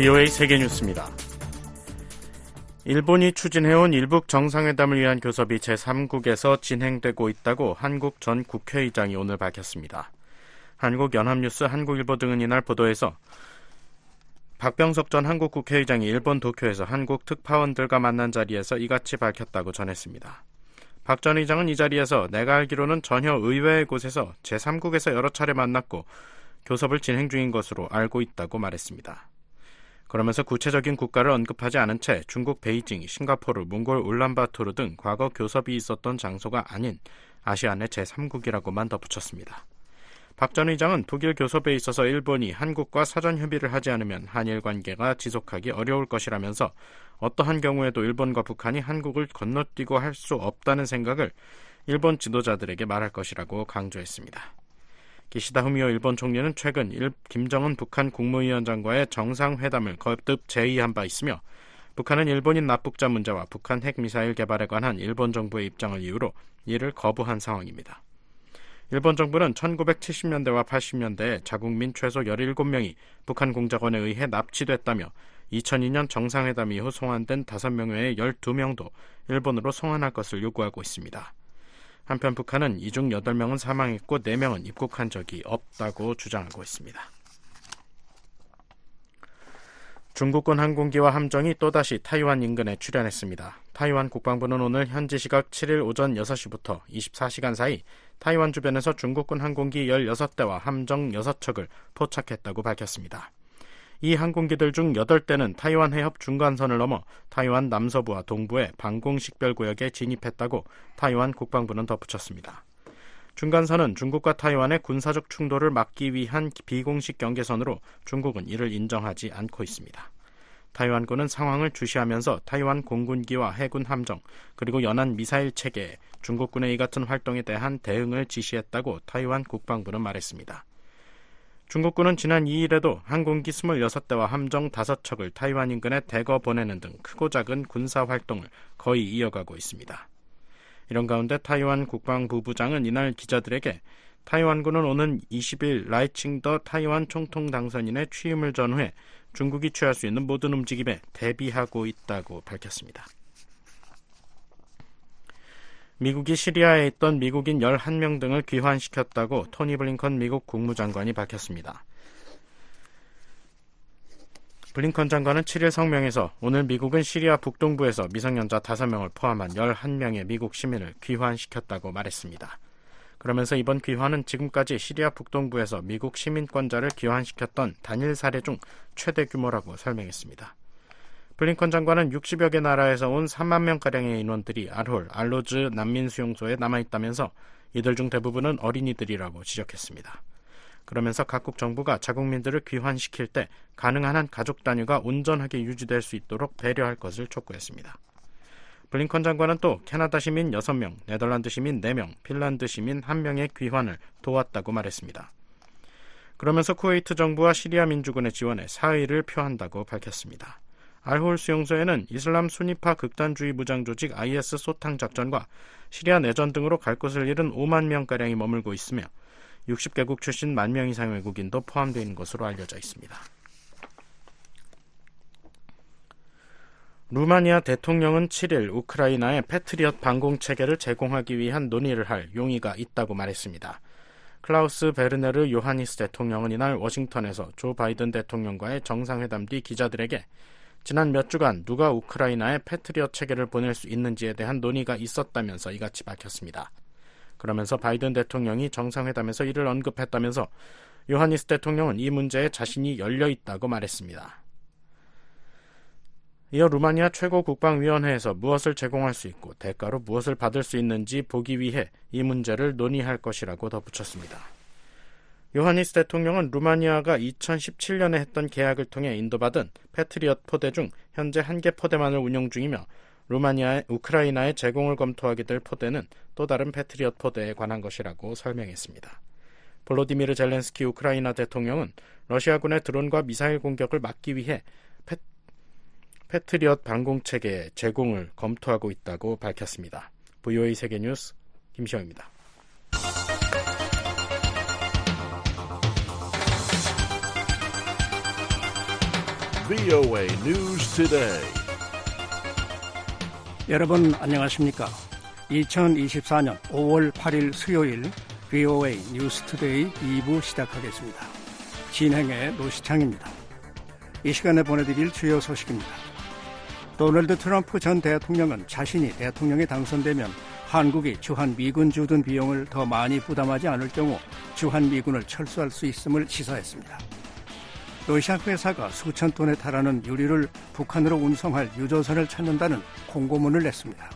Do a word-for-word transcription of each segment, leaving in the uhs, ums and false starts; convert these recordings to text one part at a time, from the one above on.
브이오에이 세계뉴스입니다. 일본이 추진해온 일북 정상회담을 위한 교섭이 제삼국에서 진행되고 있다고 한국 전 국회의장이 오늘 밝혔습니다. 한국연합뉴스, 한국일보 등은 이날 보도에서 박병석 전 한국 국회의장이 일본 도쿄에서 한국 특파원들과 만난 자리에서 이같이 밝혔다고 전했습니다. 박 전 의장은 이 자리에서 내가 알기로는 전혀 의외의 곳에서 제삼국에서 여러 차례 만났고 교섭을 진행 중인 것으로 알고 있다고 말했습니다. 그러면서 구체적인 국가를 언급하지 않은 채 중국 베이징, 싱가포르, 몽골 울란바토르 등 과거 교섭이 있었던 장소가 아닌 아시안의 제삼국이라고만 덧붙였습니다. 박 전 의장은 북일 교섭에 있어서 일본이 한국과 사전 협의를 하지 않으면 한일 관계가 지속하기 어려울 것이라면서 어떠한 경우에도 일본과 북한이 한국을 건너뛰고 할 수 없다는 생각을 일본 지도자들에게 말할 것이라고 강조했습니다. 기시다 후미오 일본 총리는 최근 일, 김정은 북한 국무위원장과의 정상회담을 거듭 제의한 바 있으며 북한은 일본인 납북자 문제와 북한 핵미사일 개발에 관한 일본 정부의 입장을 이유로 이를 거부한 상황입니다. 일본 정부는 천구백칠십 년대와 팔십 년대에 자국민 최소 열일곱 명이 북한 공작원에 의해 납치됐다며 이천이 년 정상회담 이후 송환된 다섯 명 외에 열두 명도 일본으로 송환할 것을 요구하고 있습니다. 한편 북한은 이 중 여덟 명은 사망했고 네 명은 입국한 적이 없다고 주장하고 있습니다. 중국군 항공기와 함정이 또다시 타이완 인근에 출현했습니다. 타이완 국방부는 오늘 현지 시각 칠일 오전 여섯 시부터 이십사 시간 사이 타이완 주변에서 중국군 항공기 열여섯 대와 함정 여섯 척을 포착했다고 밝혔습니다. 이 항공기들 중 여덟 대는 타이완 해협 중간선을 넘어 타이완 남서부와 동부의 방공식별구역에 진입했다고 타이완 국방부는 덧붙였습니다. 중간선은 중국과 타이완의 군사적 충돌을 막기 위한 비공식 경계선으로 중국은 이를 인정하지 않고 있습니다. 타이완군은 상황을 주시하면서 타이완 공군기와 해군 함정 그리고 연안 미사일 체계에 중국군의 이 같은 활동에 대한 대응을 지시했다고 타이완 국방부는 말했습니다. 중국군은 지난 이 일에도 항공기 스물여섯 대와 함정 다섯 척을 타이완 인근에 대거 보내는 등 크고 작은 군사활동을 거의 이어가고 있습니다. 이런 가운데 타이완 국방부부장은 이날 기자들에게 타이완군은 오는 이십 일 라이칭더 타이완 총통 당선인의 취임을 전후해 중국이 취할 수 있는 모든 움직임에 대비하고 있다고 밝혔습니다. 미국이 시리아에 있던 미국인 열한 명 등을 귀환시켰다고 토니 블링컨 미국 국무장관이 밝혔습니다. 블링컨 장관은 칠일 성명에서 오늘 미국은 시리아 북동부에서 미성년자 다섯 명을 포함한 열한 명의 미국 시민을 귀환시켰다고 말했습니다. 그러면서 이번 귀환은 지금까지 시리아 북동부에서 미국 시민권자를 귀환시켰던 단일 사례 중 최대 규모라고 설명했습니다. 블링컨 장관은 육십여 개 나라에서 온 삼만 명가량의 인원들이 알홀, 알로즈 난민수용소에 남아있다면서 이들 중 대부분은 어린이들이라고 지적했습니다. 그러면서 각국 정부가 자국민들을 귀환시킬 때 가능한 한 가족 단위가 온전하게 유지될 수 있도록 배려할 것을 촉구했습니다. 블링컨 장관은 또 캐나다 시민 여섯 명, 네덜란드 시민 네 명, 핀란드 시민 한 명의 귀환을 도왔다고 말했습니다. 그러면서 쿠웨이트 정부와 시리아 민주군의 지원에 사의를 표한다고 밝혔습니다. 알홀 수용소에는 이슬람 수니파 극단주의 무장 조직 아이에스 소탕 작전과 시리아 내전 등으로 갈 곳을 잃은 오만 명가량이 머물고 있으며 육십 개국 출신 만 명 이상의 외국인도 포함되어 있는 것으로 알려져 있습니다. 루마니아 대통령은 칠일 우크라이나에 패트리엇 방공체계를 제공하기 위한 논의를 할 용의가 있다고 말했습니다. 클라우스 베르네르 요하니스 대통령은 이날 워싱턴에서 조 바이든 대통령과의 정상회담 뒤 기자들에게 지난 몇 주간 누가 우크라이나에 패트리엇 체계를 보낼 수 있는지에 대한 논의가 있었다면서 이같이 밝혔습니다. 그러면서 바이든 대통령이 정상회담에서 이를 언급했다면서 요하니스 대통령은 이 문제에 자신이 열려있다고 말했습니다. 이어 루마니아 최고국방위원회에서 무엇을 제공할 수 있고 대가로 무엇을 받을 수 있는지 보기 위해 이 문제를 논의할 것이라고 덧붙였습니다. 요하니스 대통령은 루마니아가 이천십칠 년에 했던 계약을 통해 인도받은 패트리엇 포대 중 현재 한 개 포대만을 운용 중이며 루마니아의 우크라이나에 제공을 검토하게 될 포대는 또 다른 패트리엇 포대에 관한 것이라고 설명했습니다. 볼로디미르 젤렌스키 우크라이나 대통령은 러시아군의 드론과 미사일 공격을 막기 위해 패, 패트리엇 방공체계의 제공을 검토하고 있다고 밝혔습니다. 브이오에이 세계뉴스 김시영입니다. 브이오에이 News Today. 여러분 안녕하십니까? 이천이십사년 오월 팔일 수요일 브이오에이 뉴스투데이 이 부 시작하겠습니다. 진행의 노시창입니다. 이 시간에 보내드릴 주요 소식입니다. 도널드 트럼프 전 대통령은 자신이 대통령에 당선되면 한국이 주한미군 주둔 비용을 더 많이 부담하지 않을 경우 주한미군을 철수할 수 있음을 시사했습니다. 러시아 회사가 수천 톤에 달하는 유리를 북한으로 운송할 유조선을 찾는다는 공고문을 냈습니다.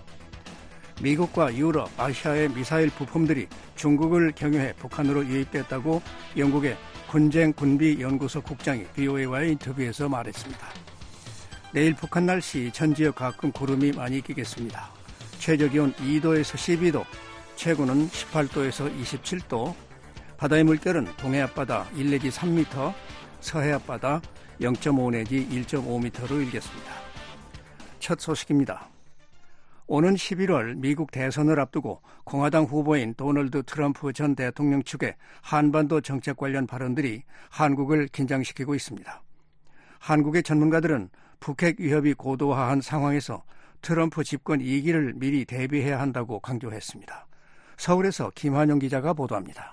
미국과 유럽, 아시아의 미사일 부품들이 중국을 경유해 북한으로 유입됐다고 영국의 군쟁군비연구소 국장이 브이오에이와의 인터뷰에서 말했습니다. 내일 북한 날씨 전 지역 가끔 구름이 많이 끼겠습니다. 최저기온 이도에서 십이도, 최고는 십팔도에서 이십칠도, 바다의 물결은 동해 앞바다 일 내지 삼 미터, 서해 앞바다 영 점 오 내지 일 점 오 미터로 일겠습니다. 첫 소식입니다. 오는 십일월 미국 대선을 앞두고 공화당 후보인 도널드 트럼프 전 대통령 측의 한반도 정책 관련 발언들이 한국을 긴장시키고 있습니다. 한국의 전문가들은 북핵 위협이 고도화한 상황에서 트럼프 집권 이 기를 미리 대비해야 한다고 강조했습니다. 서울에서 김환영 기자가 보도합니다.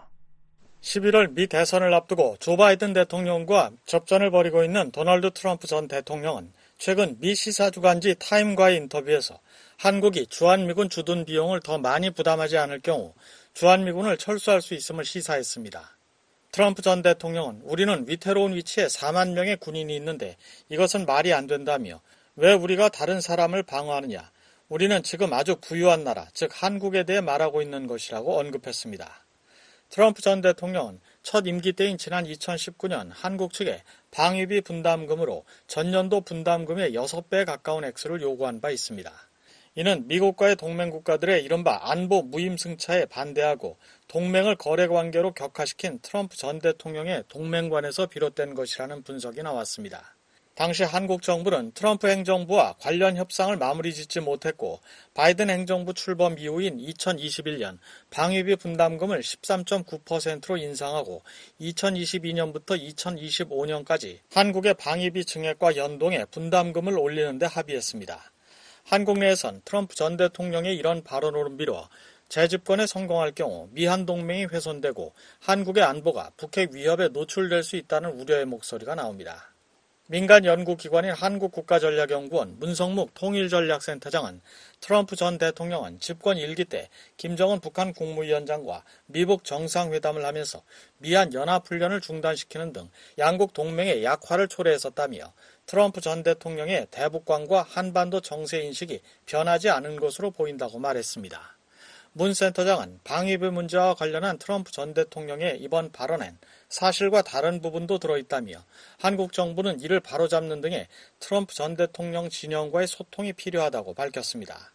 십일월 미 대선을 앞두고 조 바이든 대통령과 접전을 벌이고 있는 도널드 트럼프 전 대통령은 최근 미 시사주간지 타임과의 인터뷰에서 한국이 주한미군 주둔 비용을 더 많이 부담하지 않을 경우 주한미군을 철수할 수 있음을 시사했습니다. 트럼프 전 대통령은 우리는 위태로운 위치에 사만 명의 군인이 있는데 이것은 말이 안 된다며 왜 우리가 다른 사람을 방어하느냐, 우리는 지금 아주 부유한 나라, 즉 한국에 대해 말하고 있는 것이라고 언급했습니다. 트럼프 전 대통령은 첫 임기 때인 지난 이천십구년 한국 측에 방위비 분담금으로 전년도 분담금의 여섯 배에 가까운 액수를 요구한 바 있습니다. 이는 미국과의 동맹국가들의 이른바 안보 무임승차에 반대하고 동맹을 거래관계로 격화시킨 트럼프 전 대통령의 동맹관에서 비롯된 것이라는 분석이 나왔습니다. 당시 한국 정부는 트럼프 행정부와 관련 협상을 마무리 짓지 못했고 바이든 행정부 출범 이후인 이천이십일년 방위비 분담금을 십삼 점 구 퍼센트로 인상하고 이천이십이년부터 이천이십오년까지 한국의 방위비 증액과 연동해 분담금을 올리는 데 합의했습니다. 한국 내에선 트럼프 전 대통령의 이런 발언으로 미뤄 재집권에 성공할 경우 미한 동맹이 훼손되고 한국의 안보가 북핵 위협에 노출될 수 있다는 우려의 목소리가 나옵니다. 민간 연구기관인 한국국가전략연구원 문성묵 통일전략센터장은 트럼프 전 대통령은 집권 일기 때 김정은 북한 국무위원장과 미북 정상회담을 하면서 미한 연합훈련을 중단시키는 등 양국 동맹의 약화를 초래했었다며 트럼프 전 대통령의 대북관과 한반도 정세인식이 변하지 않은 것으로 보인다고 말했습니다. 문 센터장은 방위비 문제와 관련한 트럼프 전 대통령의 이번 발언엔 사실과 다른 부분도 들어있다며 한국 정부는 이를 바로잡는 등의 트럼프 전 대통령 진영과의 소통이 필요하다고 밝혔습니다.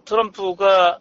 트럼프가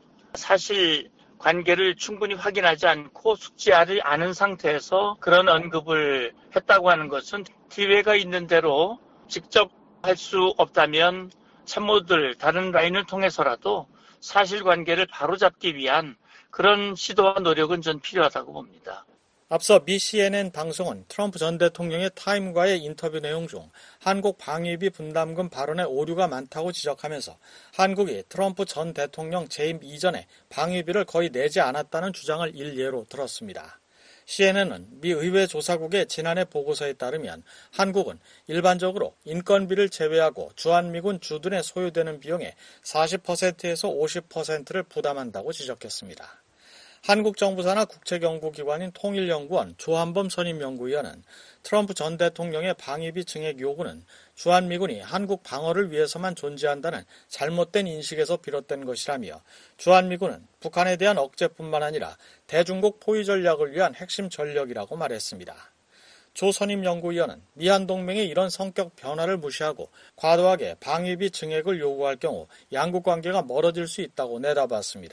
사실 관계를 충분히 확인하지 않고 숙지하지 않은 상태에서 그런 언급을 했다고 하는 것은 기회가 있는 대로 직접 할 수 없다면 참모들 다른 라인을 통해서라도 사실관계를 바로잡기 위한 그런 시도와 노력은 전 필요하다고 봅니다. 앞서 미 씨엔엔 방송은 트럼프 전 대통령의 타임과의 인터뷰 내용 중 한국 방위비 분담금 발언에 오류가 많다고 지적하면서 한국이 트럼프 전 대통령 재임 이전에 방위비를 거의 내지 않았다는 주장을 일례로 들었습니다. 씨엔엔은 미 의회 조사국의 지난해 보고서에 따르면 한국은 일반적으로 인건비를 제외하고 주한미군 주둔에 소요되는 비용의 사십 퍼센트에서 오십 퍼센트를 부담한다고 지적했습니다. 한국 정부 산하 국책연구기관인 통일연구원 조한범 선임연구위원은 트럼프 전 대통령의 방위비 증액 요구는 주한미군이 한국 방어를 위해서만 존재한다는 잘못된 인식에서 비롯된 것이라며 주한미군은 북한에 대한 억제뿐만 아니라 대중국 포위 전략을 위한 핵심 전력이라고 말했습니다. 조 선임연구위원은 미한동맹의 이런 성격 변화를 무시하고 과도하게 방위비 증액을 요구할 경우 양국 관계가 멀어질 수 있다고 내다봤습니다.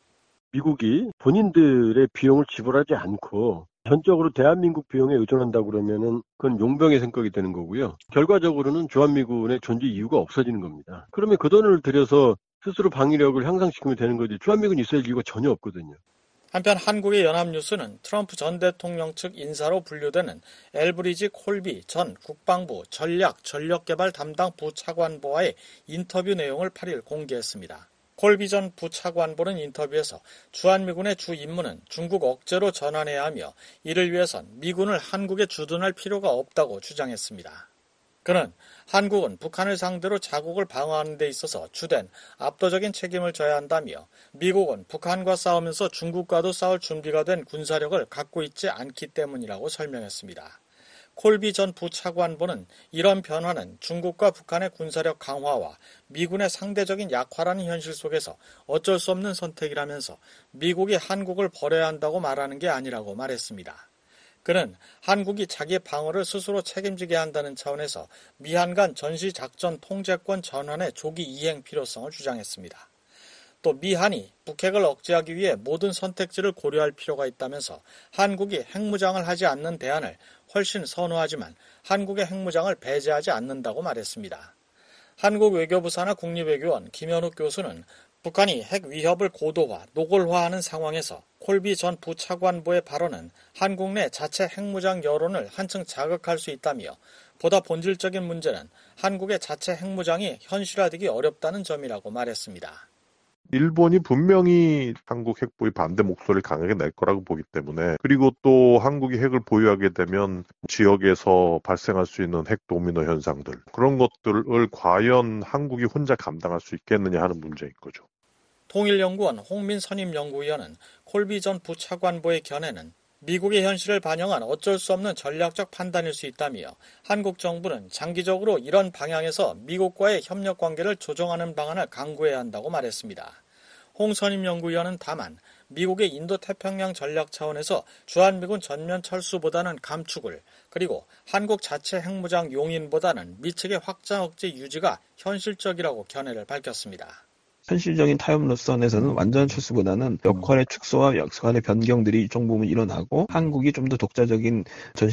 미국이 본인들의 비용을 지불하지 않고 전적으로 대한민국 비용에 의존한다고 그러면은 그건 용병의 성격이 되는 거고요. 결과적으로는 주한미군의 존재 이유가 없어지는 겁니다. 그러면 그 돈을 들여서 스스로 방위력을 향상시키면 되는 거지 주한미군이 있어야 할 이유가 전혀 없거든요. 한편 한국의 연합뉴스는 트럼프 전 대통령 측 인사로 분류되는 엘브리지 콜비 전 국방부 전략 전력개발 담당 부차관보와의 인터뷰 내용을 팔 일 공개했습니다. 콜비 전 부차관보는 인터뷰에서 주한미군의 주 임무는 중국 억제로 전환해야 하며 이를 위해선 미군을 한국에 주둔할 필요가 없다고 주장했습니다. 그는 한국은 북한을 상대로 자국을 방어하는 데 있어서 주된 압도적인 책임을 져야 한다며 미국은 북한과 싸우면서 중국과도 싸울 준비가 된 군사력을 갖고 있지 않기 때문이라고 설명했습니다. 콜비 전 부차관보는 이런 변화는 중국과 북한의 군사력 강화와 미군의 상대적인 약화라는 현실 속에서 어쩔 수 없는 선택이라면서 미국이 한국을 버려야 한다고 말하는 게 아니라고 말했습니다. 그는 한국이 자기의 방어를 스스로 책임지게 한다는 차원에서 미한 간 전시작전 통제권 전환의 조기 이행 필요성을 주장했습니다. 또 미한이 북핵을 억제하기 위해 모든 선택지를 고려할 필요가 있다면서 한국이 핵무장을 하지 않는 대안을 훨씬 선호하지만 한국의 핵무장을 배제하지 않는다고 말했습니다. 한국 외교부 산하 국립외교원 김현욱 교수는 북한이 핵 위협을 고도화, 노골화하는 상황에서 콜비 전 부차관보의 발언은 한국 내 자체 핵무장 여론을 한층 자극할 수 있다며 보다 본질적인 문제는 한국의 자체 핵무장이 현실화되기 어렵다는 점이라고 말했습니다. 일본이 분명히 한국 핵 보유 반대 목소리를 강하게 낼 거라고 보기 때문에, 그리고 또 한국이 핵을 보유하게 되면 지역에서 발생할 수 있는 핵 도미노 현상들, 그런 것들을 과연 한국이 혼자 감당할 수 있겠느냐 하는 문제인 거죠. 통일연구원 홍민 선임연구위원은 콜비 전 부차관보의 견해는 미국의 현실을 반영한 어쩔 수 없는 전략적 판단일 수 있다며 한국 정부는 장기적으로 이런 방향에서 미국과의 협력 관계를 조정하는 방안을 강구해야 한다고 말했습니다. 홍 선임연구위원은 다만 미국의 인도태평양 전략 차원에서 주한미군 전면 철수보다는 감축을, 그리고 한국 자체 핵무장 용인보다는 미측의 확장 억제 유지가 현실적이라고 견해를 밝혔습니다. 현실적인 타협로선에서는 완전 철수보다는 역할의 축소와 역할의 변경들이 일정 부분 일어나고 한국이 좀 더 독자적인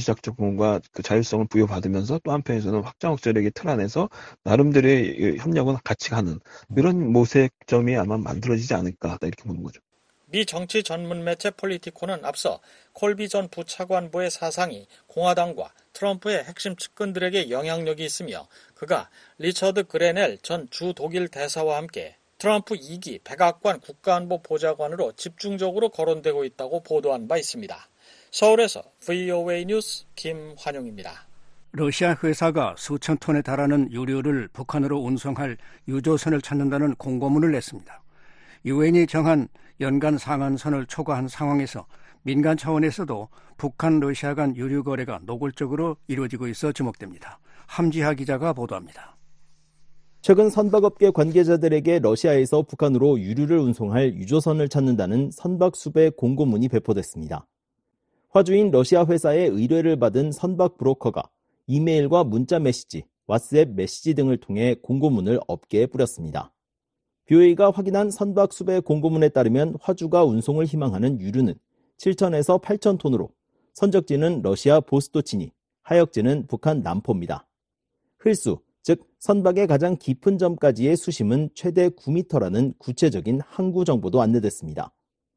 전시작전권과 그 자율성을 부여받으면서 또 한편에서는 확장 억제력의 틀 안에서 나름대로의 협력은 같이 가는 이런 모색점이 아마 만들어지지 않을까 이렇게 보는 거죠. 미 정치 전문 매체 폴리티코는 앞서 콜비 전 부차관보의 사상이 공화당과 트럼프의 핵심 측근들에게 영향력이 있으며 그가 리처드 그레넬 전 주 독일 대사와 함께 트럼프 이 기 백악관 국가안보 보좌관으로 집중적으로 거론되고 있다고 보도한 바 있습니다. 서울에서 브이오에이 뉴스 김환용입니다. 러시아 회사가 수천 톤에 달하는 유류를 북한으로 운송할 유조선을 찾는다는 공고문을 냈습니다. 유엔이 정한 연간 상한선을 초과한 상황에서 민간 차원에서도 북한 러시아 간 유류 거래가 노골적으로 이루어지고 있어 주목됩니다. 함지하 기자가 보도합니다. 최근 선박업계 관계자들에게 러시아에서 북한으로 유류를 운송할 유조선을 찾는다는 선박수배 공고문이 배포됐습니다. 화주인 러시아 회사의 의뢰를 받은 선박 브로커가 이메일과 문자 메시지, 왓츠앱 메시지 등을 통해 공고문을 업계에 뿌렸습니다. 비오에이가 확인한 선박수배 공고문에 따르면 화주가 운송을 희망하는 유류는 칠천에서 팔천 톤으로 선적지는 러시아 보스토치니, 하역지는 북한 남포입니다. 흘수, 즉 선박의 가장 깊은 점까지의 수심은 최대 구 미터라는 구체적인 항구 정보도 안내됐습니다.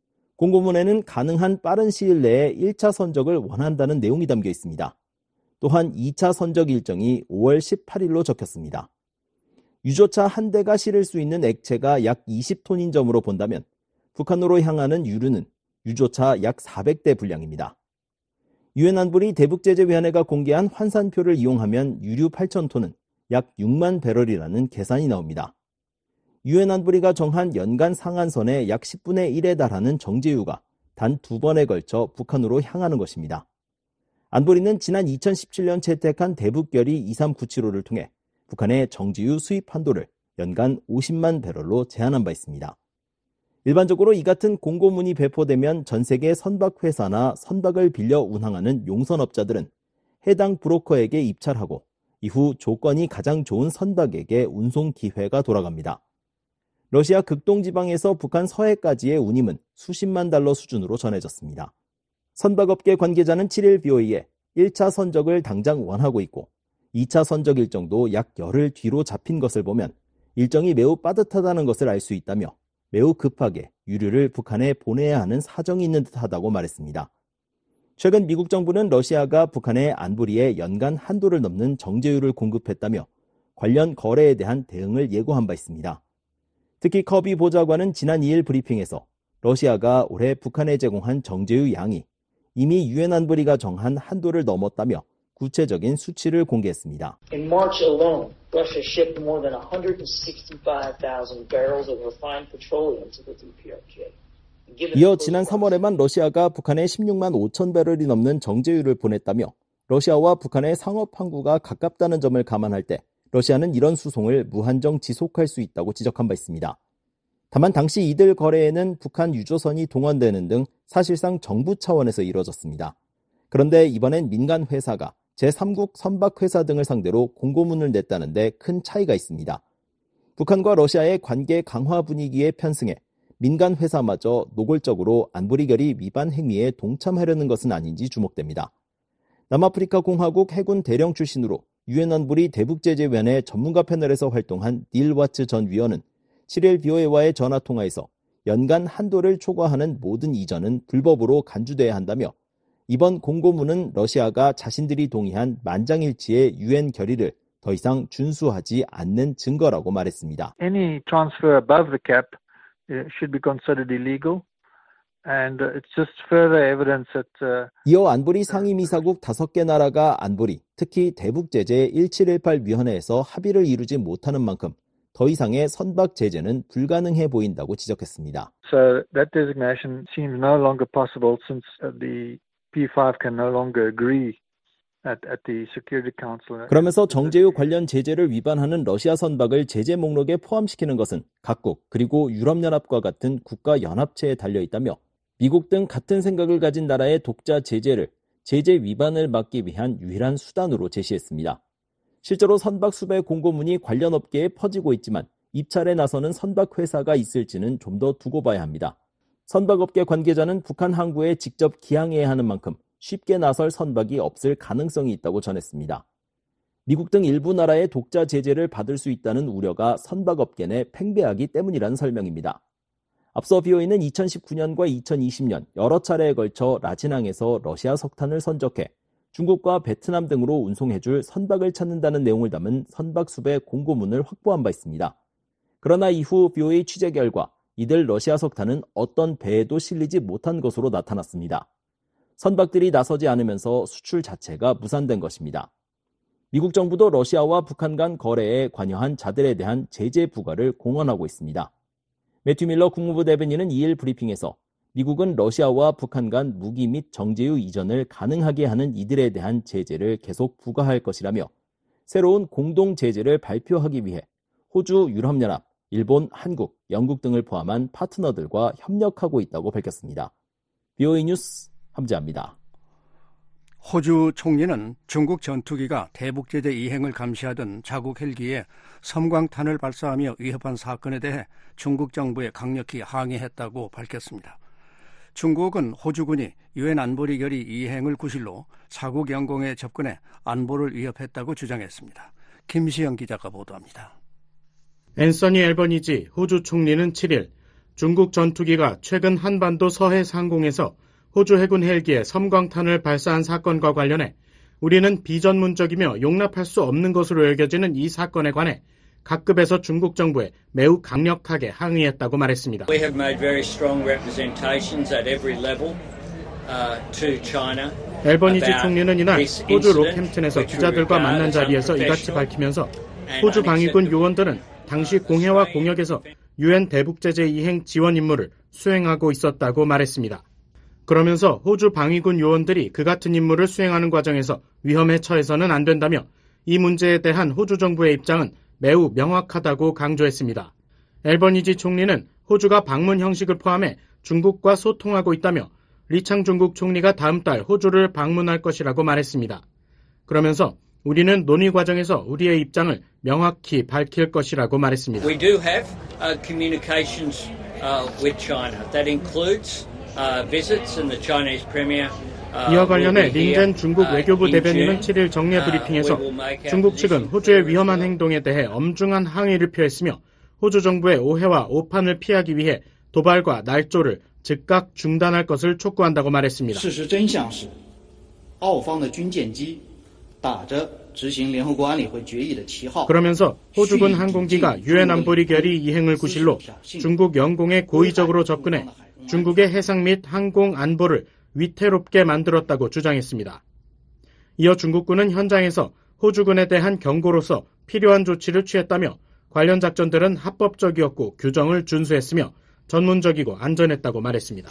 공고문에는 가능한 빠른 시일 내에 일 차 선적을 원한다는 내용이 담겨 있습니다. 또한 이 차 선적 일정이 오월 십팔일로 적혔습니다. 유조차 한 대가 실을 수 있는 액체가 약 이십 톤인 점으로 본다면 북한으로 향하는 유류는 유조차 약 사백 대 분량입니다. 유엔 안보리 대북제재위원회가 공개한 환산표를 이용하면 유류 팔천 톤은 약 육만 배럴이라는 계산이 나옵니다. 유엔 안보리가 정한 연간 상한선의 약 십분의 일에 달하는 정제유가 단 두 번에 걸쳐 북한으로 향하는 것입니다. 안보리는 지난 이천십칠년 채택한 대북결의 이삼구칠오를 통해 북한의 정제유 수입 한도를 연간 오십만 배럴로 제한한 바 있습니다. 일반적으로 이 같은 공고문이 배포되면 전 세계 선박회사나 선박을 빌려 운항하는 용선업자들은 해당 브로커에게 입찰하고 이후 조건이 가장 좋은 선박에게 운송 기회가 돌아갑니다. 러시아 극동지방에서 북한 서해까지의 운임은 수십만 달러 수준으로 전해졌습니다. 선박업계 관계자는 칠일 비오에이에 일 차 선적을 당장 원하고 있고 이 차 선적 일정도 약 열흘 뒤로 잡힌 것을 보면 일정이 매우 빠듯하다는 것을 알 수 있다며 매우 급하게 유류를 북한에 보내야 하는 사정이 있는 듯하다고 말했습니다. 최근 미국 정부는 러시아가 북한의 안보리에 연간 한도를 넘는 정제유를 공급했다며 관련 거래에 대한 대응을 예고한 바 있습니다. 특히 커비 보좌관은 지난 이 일 브리핑에서 러시아가 올해 북한에 제공한 정제유 양이 이미 유엔 안보리가 정한 한도를 넘었다며 구체적인 수치를 공개했습니다. In March alone, Russia shipped more than one hundred sixty-five thousand barrels of refined petroleum to the 디피아르케이. 이어 지난 삼월에만 러시아가 북한에 십육만 오천 배럴이 넘는 정제유를 보냈다며 러시아와 북한의 상업 항구가 가깝다는 점을 감안할 때 러시아는 이런 수송을 무한정 지속할 수 있다고 지적한 바 있습니다. 다만 당시 이들 거래에는 북한 유조선이 동원되는 등 사실상 정부 차원에서 이뤄졌습니다. 그런데 이번엔 민간 회사가 제삼국 선박회사 등을 상대로 공고문을 냈다는 데 큰 차이가 있습니다. 북한과 러시아의 관계 강화 분위기에 편승해 민간 회사마저 노골적으로 안보리 결의 위반 행위에 동참하려는 것은 아닌지 주목됩니다. 남아프리카 공화국 해군 대령 출신으로 유엔 안보리 대북제재위원회 전문가 패널에서 활동한 닐 와츠 전 위원은 칠 일 비오에이와의 전화통화에서 연간 한도를 초과하는 모든 이전은 불법으로 간주돼야 한다며 이번 공고문은 러시아가 자신들이 동의한 만장일치의 유엔 결의를 더 이상 준수하지 않는 증거라고 말했습니다. Any transfer above the cap should be considered illegal, and it's just further evidence that. Uh, 이어 안보리 상임이사국 다섯 개 나라가 안보리, 특히 대북제재 천칠백십팔 위원회에서 합의를 이루지 못하는 만큼 더 이상의 선박 제재는 불가능해 보인다고 지적했습니다. So that designation seems no longer possible since the 피 파이브 can no longer agree. At, at the Security Council. 그러면서 정제유 관련 제재를 위반하는 러시아 선박을 제재 목록에 포함시키는 것은 각국 그리고 유럽연합과 같은 국가연합체에 달려있다며 미국 등 같은 생각을 가진 나라의 독자 제재를 제재 위반을 막기 위한 유일한 수단으로 제시했습니다. 실제로 선박 수배 공고문이 관련 업계에 퍼지고 있지만 입찰에 나서는 선박 회사가 있을지는 좀 더 두고 봐야 합니다. 선박업계 관계자는 북한 항구에 직접 기항해야 하는 만큼 쉽게 나설 선박이 없을 가능성이 있다고 전했습니다. 미국 등 일부 나라의 독자 제재를 받을 수 있다는 우려가 선박업계 내 팽배하기 때문이라는 설명입니다. 앞서 비오이는 이천십구 년과 이천이십 년 여러 차례에 걸쳐 라진항에서 러시아 석탄을 선적해 중국과 베트남 등으로 운송해줄 선박을 찾는다는 내용을 담은 선박 수배 공고문을 확보한 바 있습니다. 그러나 이후 비오이 취재 결과 이들 러시아 석탄은 어떤 배에도 실리지 못한 것으로 나타났습니다. 선박들이 나서지 않으면서 수출 자체가 무산된 것입니다. 미국 정부도 러시아와 북한 간 거래에 관여한 자들에 대한 제재 부과를 공언하고 있습니다. 매튜 밀러 국무부 대변인은 이 일 브리핑에서 미국은 러시아와 북한 간 무기 및 정제유 이전을 가능하게 하는 이들에 대한 제재를 계속 부과할 것이라며 새로운 공동 제재를 발표하기 위해 호주, 유럽연합, 일본, 한국, 영국 등을 포함한 파트너들과 협력하고 있다고 밝혔습니다. 비오이 뉴스 함재합니다. 호주 총리는 중국 전투기가 대북제재 이행을 감시하던 자국 헬기에 섬광탄을 발사하며 위협한 사건에 대해 중국 정부에 강력히 항의했다고 밝혔습니다. 중국은 호주군이 유엔 안보리 결의 이행을 구실로 자국 영공에 접근해 안보를 위협했다고 주장했습니다. 김시영 기자가 보도합니다. 앤서니 앨버니지 호주 총리는 칠 일 중국 전투기가 최근 한반도 서해 상공에서 호주 해군 헬기에 섬광탄을 발사한 사건과 관련해 우리는 비전문적이며 용납할 수 없는 것으로 여겨지는 이 사건에 관해 각급에서 중국 정부에 매우 강력하게 항의했다고 말했습니다. We have made very strong representations at every level uh, to China. 앨버니지 총리는 이날 호주 로캠튼에서 기자들과 만난 자리에서 이같이 밝히면서 호주 방위군 요원들은 당시 공해와 공역에서 유엔 대북제재 이행 지원 임무를 수행하고 있었다고 말했습니다. 그러면서 호주 방위군 요원들이 그 같은 임무를 수행하는 과정에서 위험에 처해서는 안 된다며 이 문제에 대한 호주 정부의 입장은 매우 명확하다고 강조했습니다. 앨버니지 총리는 호주가 방문 형식을 포함해 중국과 소통하고 있다며 리창 중국 총리가 다음 달 호주를 방문할 것이라고 말했습니다. 그러면서 우리는 논의 과정에서 우리의 입장을 명확히 밝힐 것이라고 말했습니다. We do have uh, communications uh, with China. That includes uh, visits and the Chinese premier. 이와 관련해 린젠 중국 외교부 대변인은 칠 일 정례 브리핑에서 중국 측은 호주의 위험한 행동에 대해 엄중한 항의를 표했으며 호주 정부의 오해와 오판을 피하기 위해 도발과 날조를 즉각 중단할 것을 촉구한다고 말했습니다. 그러면서 호주군 항공기가 유엔 안보리 결의 이행을 구실로 중국 영공에 고의적으로 접근해 중국의 해상 및 항공 안보를 위태롭게 만들었다고 주장했습니다. 이어 중국군은 현장에서 호주군에 대한 경고로서 필요한 조치를 취했다며 관련 작전들은 합법적이었고 규정을 준수했으며 전문적이고 안전했다고 말했습니다.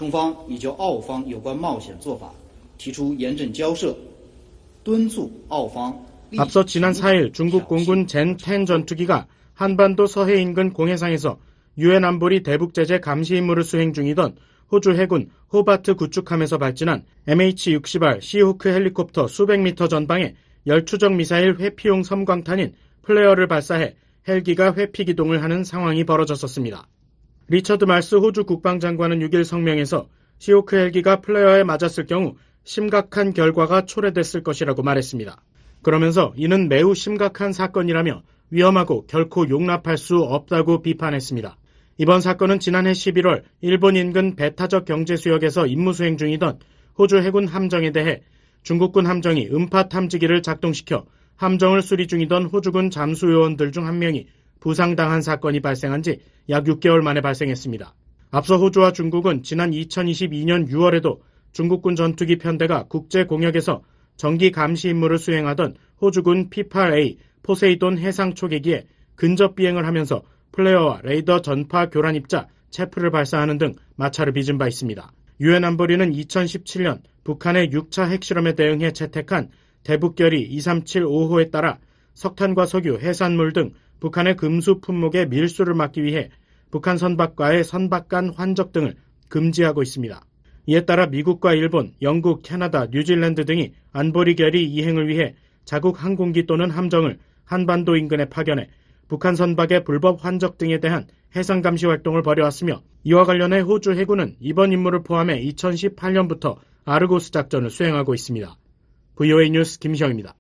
앞서 지난 사 일 중국 공군 젠 텐 전투기가 한반도 서해 인근 공해상에서 유엔 안보리 대북제재 감시 임무를 수행 중이던 호주 해군 호바트 구축함에서 발진한 엠에이치 육십 알 시호크 헬리콥터 수백 미터 전방에 열추적 미사일 회피용 섬광탄인 플레어를 발사해 헬기가 회피 기동을 하는 상황이 벌어졌었습니다. 리처드 말스 호주 국방장관은 육 일 성명에서 시호크 헬기가 플레어에 맞았을 경우 심각한 결과가 초래됐을 것이라고 말했습니다. 그러면서 이는 매우 심각한 사건이라며 위험하고 결코 용납할 수 없다고 비판했습니다. 이번 사건은 지난해 십일월 일본 인근 배타적 경제수역에서 임무 수행 중이던 호주 해군 함정에 대해 중국군 함정이 음파 탐지기를 작동시켜 함정을 수리 중이던 호주군 잠수요원들 중 한 명이 부상당한 사건이 발생한 지 약 육 개월 만에 발생했습니다. 앞서 호주와 중국은 지난 이천이십이 년 유월에도 중국군 전투기 편대가 국제 공역에서 정기 감시 임무를 수행하던 호주군 피 팔 에이 포세이돈 해상 초계기에 근접 비행을 하면서 플레어와 레이더 전파 교란 입자 체프를 발사하는 등 마찰을 빚은 바 있습니다. 유엔 안보리는 이천십칠 년 북한의 육 차 핵실험에 대응해 채택한 대북결의 이삼칠오 호에 따라 석탄과 석유, 해산물 등 북한의 금수 품목의 밀수를 막기 위해 북한 선박과의 선박 간 환적 등을 금지하고 있습니다. 이에 따라 미국과 일본, 영국, 캐나다, 뉴질랜드 등이 안보리 결의 이행을 위해 자국 항공기 또는 함정을 한반도 인근에 파견해 북한 선박의 불법 환적 등에 대한 해상 감시 활동을 벌여왔으며 이와 관련해 호주 해군은 이번 임무를 포함해 이천십팔 년부터 아르고스 작전을 수행하고 있습니다. 브이오에이 뉴스 김시영입니다.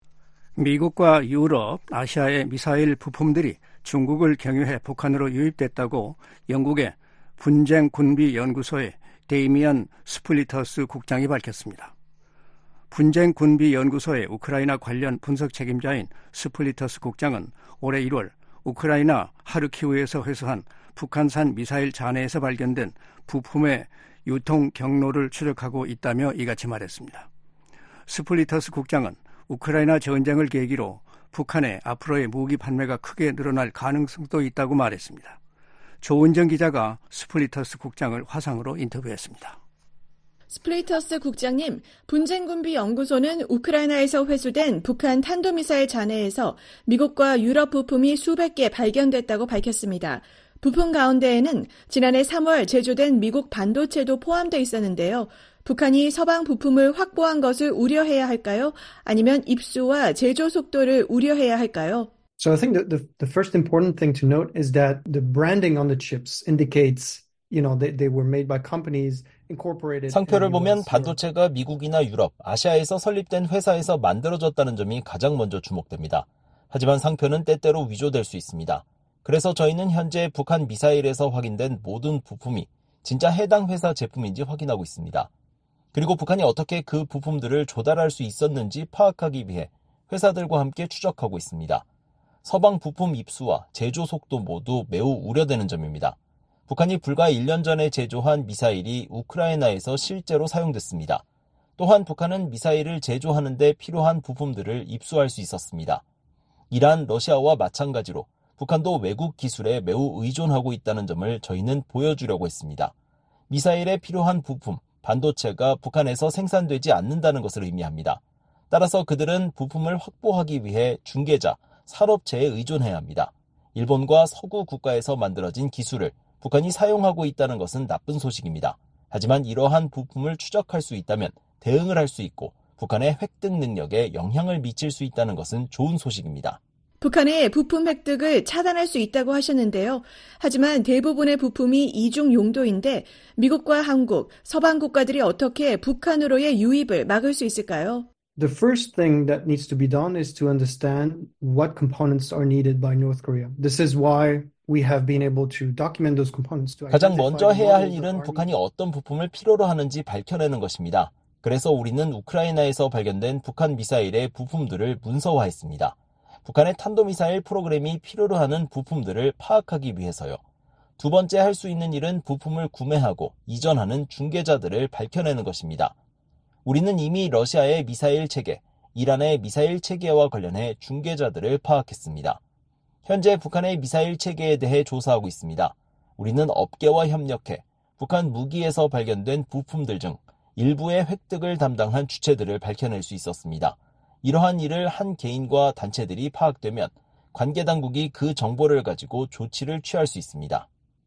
미국과 유럽, 아시아의 미사일 부품들이 중국을 경유해 북한으로 유입됐다고 영국의 분쟁 군비 연구소의 데이미안 스플리터스 국장이 밝혔습니다. 분쟁 군비 연구소의 우크라이나 관련 분석 책임자인 스플리터스 국장은 올해 일월 우크라이나 하르키우에서 회수한 북한산 미사일 잔해에서 발견된 부품의 유통 경로를 추적하고 있다며 이같이 말했습니다. 스플리터스 국장은 우크라이나 전쟁을 계기로 북한의 앞으로의 무기 판매가 크게 늘어날 가능성도 있다고 말했습니다. 조은정 기자가 스플리터스 국장을 화상으로 인터뷰했습니다. 스플리터스 국장님, 분쟁군비 연구소는 우크라이나에서 회수된 북한 탄도미사일 잔해에서 미국과 유럽 부품이 수백 개 발견됐다고 밝혔습니다. 부품 가운데에는 지난해 삼월 제조된 미국 반도체도 포함되어 있었는데요. 북한이 서방 부품을 확보한 것을 우려해야 할까요? 아니면 입수와 제조 속도를 우려해야 할까요? So I think that the, the first important thing to note is that the branding on the chips indicates, you know, they, they were made by companies incorporated. 상표를 보면 반도체가 미국이나 유럽, 아시아에서 설립된 회사에서 만들어졌다는 점이 가장 먼저 주목됩니다. 하지만 상표는 때때로 위조될 수 있습니다. 그래서 저희는 현재 북한 미사일에서 확인된 모든 부품이 진짜 해당 회사 제품인지 확인하고 있습니다. 그리고 북한이 어떻게 그 부품들을 조달할 수 있었는지 파악하기 위해 회사들과 함께 추적하고 있습니다. 서방 부품 입수와 제조 속도 모두 매우 우려되는 점입니다. 북한이 불과 일 년 전에 제조한 미사일이 우크라이나에서 실제로 사용됐습니다. 또한 북한은 미사일을 제조하는 데 필요한 부품들을 입수할 수 있었습니다. 이란, 러시아와 마찬가지로 북한도 외국 기술에 매우 의존하고 있다는 점을 저희는 보여주려고 했습니다. 미사일에 필요한 부품, 반도체가 북한에서 생산되지 않는다는 것을 의미합니다. 따라서 그들은 부품을 확보하기 위해 중개자, 산업체에 의존해야 합니다. 일본과 서구 국가에서 만들어진 기술을 북한이 사용하고 있다는 것은 나쁜 소식입니다. 하지만 이러한 부품을 추적할 수 있다면 대응을 할 수 있고 북한의 획득 능력에 영향을 미칠 수 있다는 것은 좋은 소식입니다. 북한의 부품 획득을 차단할 수 있다고 하셨는데요. 하지만 대부분의 부품이 이중 용도인데 미국과 한국, 서방 국가들이 어떻게 북한으로의 유입을 막을 수 있을까요? the first thing that needs to be done is to understand what components are needed by North Korea. This is why we have been able to document those components. To 가장 먼저 해야 할 identify 일은 북한이 어떤 부품을 필요로 하는지 밝혀내는 것입니다. 그래서 우리는 우크라이나에서 발견된 북한 미사일의 부품들을 문서화했습니다. 북한의 탄도미사일 프로그램이 필요로 하는 부품들을 파악하기 위해서요. 두 번째 할 수 있는 일은 부품을 구매하고 이전하는 중개자들을 밝혀내는 것입니다. 우리는 이미 러시아의 미사일 체계, 이란의 미사일 체계와 관련해 중개자들을 파악했습니다. 현재 북한의 미사일 체계에 대해 조사하고 있습니다. 우리는 업계와 협력해 북한 무기에서 발견된 부품들 중 일부의 획득을 담당한 주체들을 밝혀낼 수 있었습니다. 이러한 일을 한 개인과 단체들이 파악되면 관계 당국이 그 정보를 가지고 조치를 취할 수 있습니다.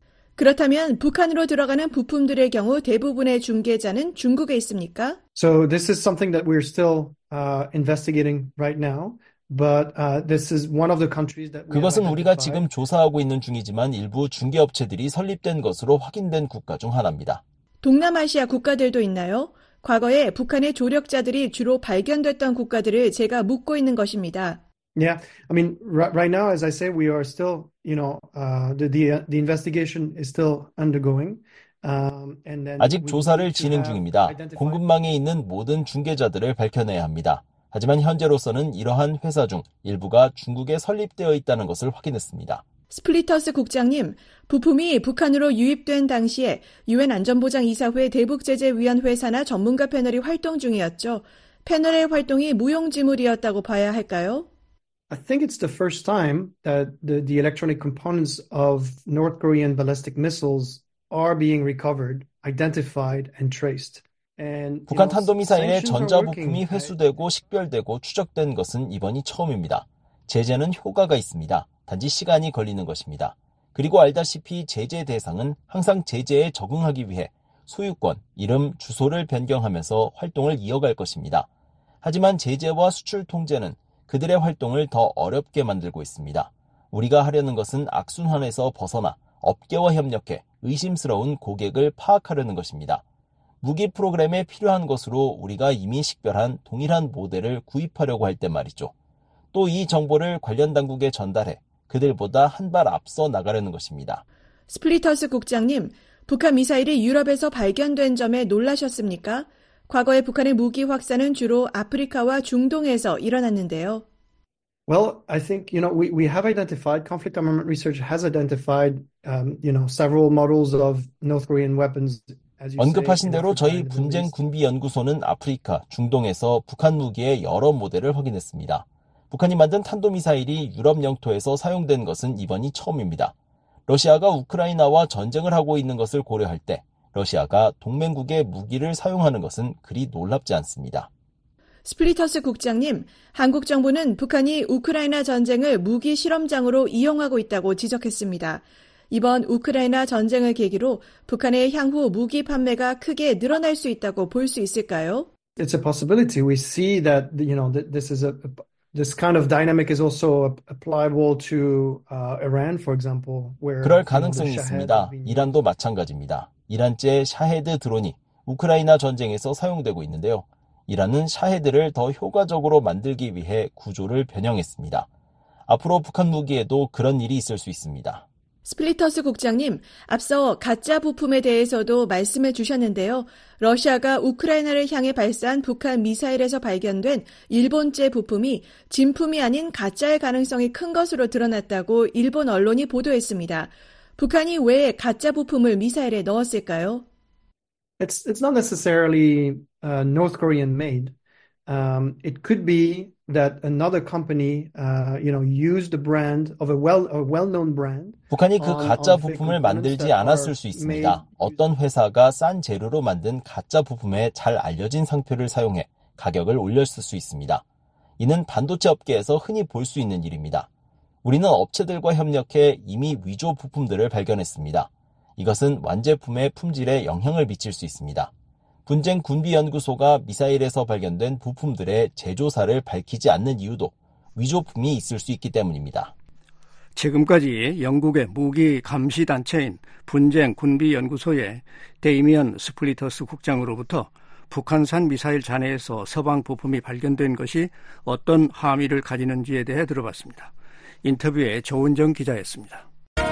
그렇다면 북한으로 들어가는 부품들의 경우 대부분의 중개자는 중국에 있습니까? So this is something that we're still uh, investigating right now. But uh, this is one of the countries that we 그것은 우리가 지금 조사하고 있는 중이지만 일부 중개업체들이 설립된 것으로 확인된 국가 중 하나입니다. 동남아시아 국가들도 있나요? 과거에 북한의 조력자들이 주로 발견됐던 국가들을 제가 묻고 있는 것입니다. Yeah, I mean, right, right now, as I say, we are still, you know, uh, the the the investigation is still undergoing. Um, and then 아직 조사를 진행 중입니다. 공급망에 있는 모든 중개자들을 밝혀내야 합니다. 하지만 현재로서는 이러한 회사 중 일부가 중국에 설립되어 있다는 것을 확인했습니다. 스플리터스 국장님, 부품이 북한으로 유입된 당시에 유엔 안전보장이사회 대북제재위원회 산하 전문가 패널이 활동 중이었죠. 패널의 활동이 무용지물이었다고 봐야 할까요? I think it's the first time that the, the electronic components of North Korean ballistic missiles are being recovered, identified, and traced. And, 북한 탄도미사일의 전자부품이 회수되고 식별되고 추적된 것은 이번이 처음입니다. 제재는 효과가 있습니다. 단지 시간이 걸리는 것입니다. 그리고 알다시피 제재 대상은 항상 제재에 적응하기 위해 소유권, 이름, 주소를 변경하면서 활동을 이어갈 것입니다. 하지만 제재와 수출 통제는 그들의 활동을 더 어렵게 만들고 있습니다. 우리가 하려는 것은 악순환에서 벗어나 업계와 협력해 의심스러운 고객을 파악하려는 것입니다. 무기 프로그램에 필요한 것으로 우리가 이미 식별한 동일한 모델을 구입하려고 할 때 말이죠. 또 이 정보를 관련 당국에 전달해 그들보다 한 발 앞서 나가려는 것입니다. 스플리터스 국장님, 북한 미사일이 유럽에서 발견된 점에 놀라셨습니까? 과거에 북한의 무기 확산은 주로 아프리카와 중동에서 일어났는데요. Well, I think, you know, we, we have identified, conflict armament research has identified, um, you know, several models of North Korean weapons. 언급하신 대로 저희 분쟁 군비 연구소는 아프리카, 중동에서 북한 무기의 여러 모델을 확인했습니다. 북한이 만든 탄도미사일이 유럽 영토에서 사용된 것은 이번이 처음입니다. 러시아가 우크라이나와 전쟁을 하고 있는 것을 고려할 때 러시아가 동맹국의 무기를 사용하는 것은 그리 놀랍지 않습니다. 스플리터스 국장님, 한국 정부는 북한이 우크라이나 전쟁을 무기 실험장으로 이용하고 있다고 지적했습니다. 이번 우크라이나 전쟁을 계기로 북한의 향후 무기 판매가 크게 늘어날 수 있다고 볼 수 있을까요? It's a possibility. We see that, you know, that this is a this kind of dynamic is also applicable to uh, Iran, for example, where 그럴 가능성이 있습니다. 이란도 마찬가지입니다. 이란제 샤헤드 드론이 우크라이나 전쟁에서 사용되고 있는데요. 이란은 샤헤드를 더 효과적으로 만들기 위해 구조를 변형했습니다. 앞으로 북한 무기에도 그런 일이 있을 수 있습니다. 스플리터스 국장님, 앞서 가짜 부품에 대해서도 말씀해 주셨는데요. 러시아가 우크라이나를 향해 발사한 북한 미사일에서 발견된 일본제 부품이 진품이 아닌 가짜의 가능성이 큰 것으로 드러났다고 일본 언론이 보도했습니다. 북한이 왜 가짜 부품을 미사일에 넣었을까요? It's it's not necessarily uh, North Korean made. Um, it could be that another company, uh, you know, used the brand of a well a well-known brand. 북한이 그 가짜 부품을 만들지 않았을 수 있습니다. 어떤 회사가 싼 재료로 만든 가짜 부품에 잘 알려진 상표를 사용해 가격을 올렸을 수 있습니다. 이는 반도체 업계에서 흔히 볼 수 있는 일입니다. 우리는 업체들과 협력해 이미 위조 부품들을 발견했습니다. 이것은 완제품의 품질에 영향을 미칠 수 있습니다. 분쟁 군비연구소가 미사일에서 발견된 부품들의 제조사를 밝히지 않는 이유도 위조품이 있을 수 있기 때문입니다. 지금까지 영국의 무기 감시단체인 분쟁 군비연구소의 데이미언 스플리터스 국장으로부터 북한산 미사일 잔해에서 서방 부품이 발견된 것이 어떤 함의를 가지는지에 대해 들어봤습니다. 인터뷰에 조은정 기자였습니다.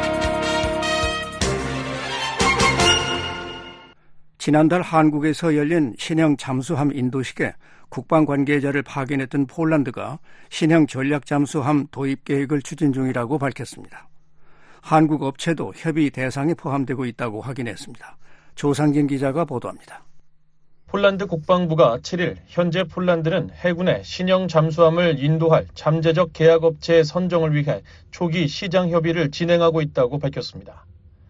지난달 한국에서 열린 신형 잠수함 인도식에 국방 관계자를 파견했던 폴란드가 신형 전략 잠수함 도입 계획을 추진 중이라고 밝혔습니다. 한국 업체도 협의 대상에 포함되고 있다고 확인했습니다. 조상진 기자가 보도합니다. 폴란드 국방부가 칠일 현재 폴란드는 해군의 신형 잠수함을 인도할 잠재적 계약업체 선정을 위해 초기 시장 협의를 진행하고 있다고 밝혔습니다.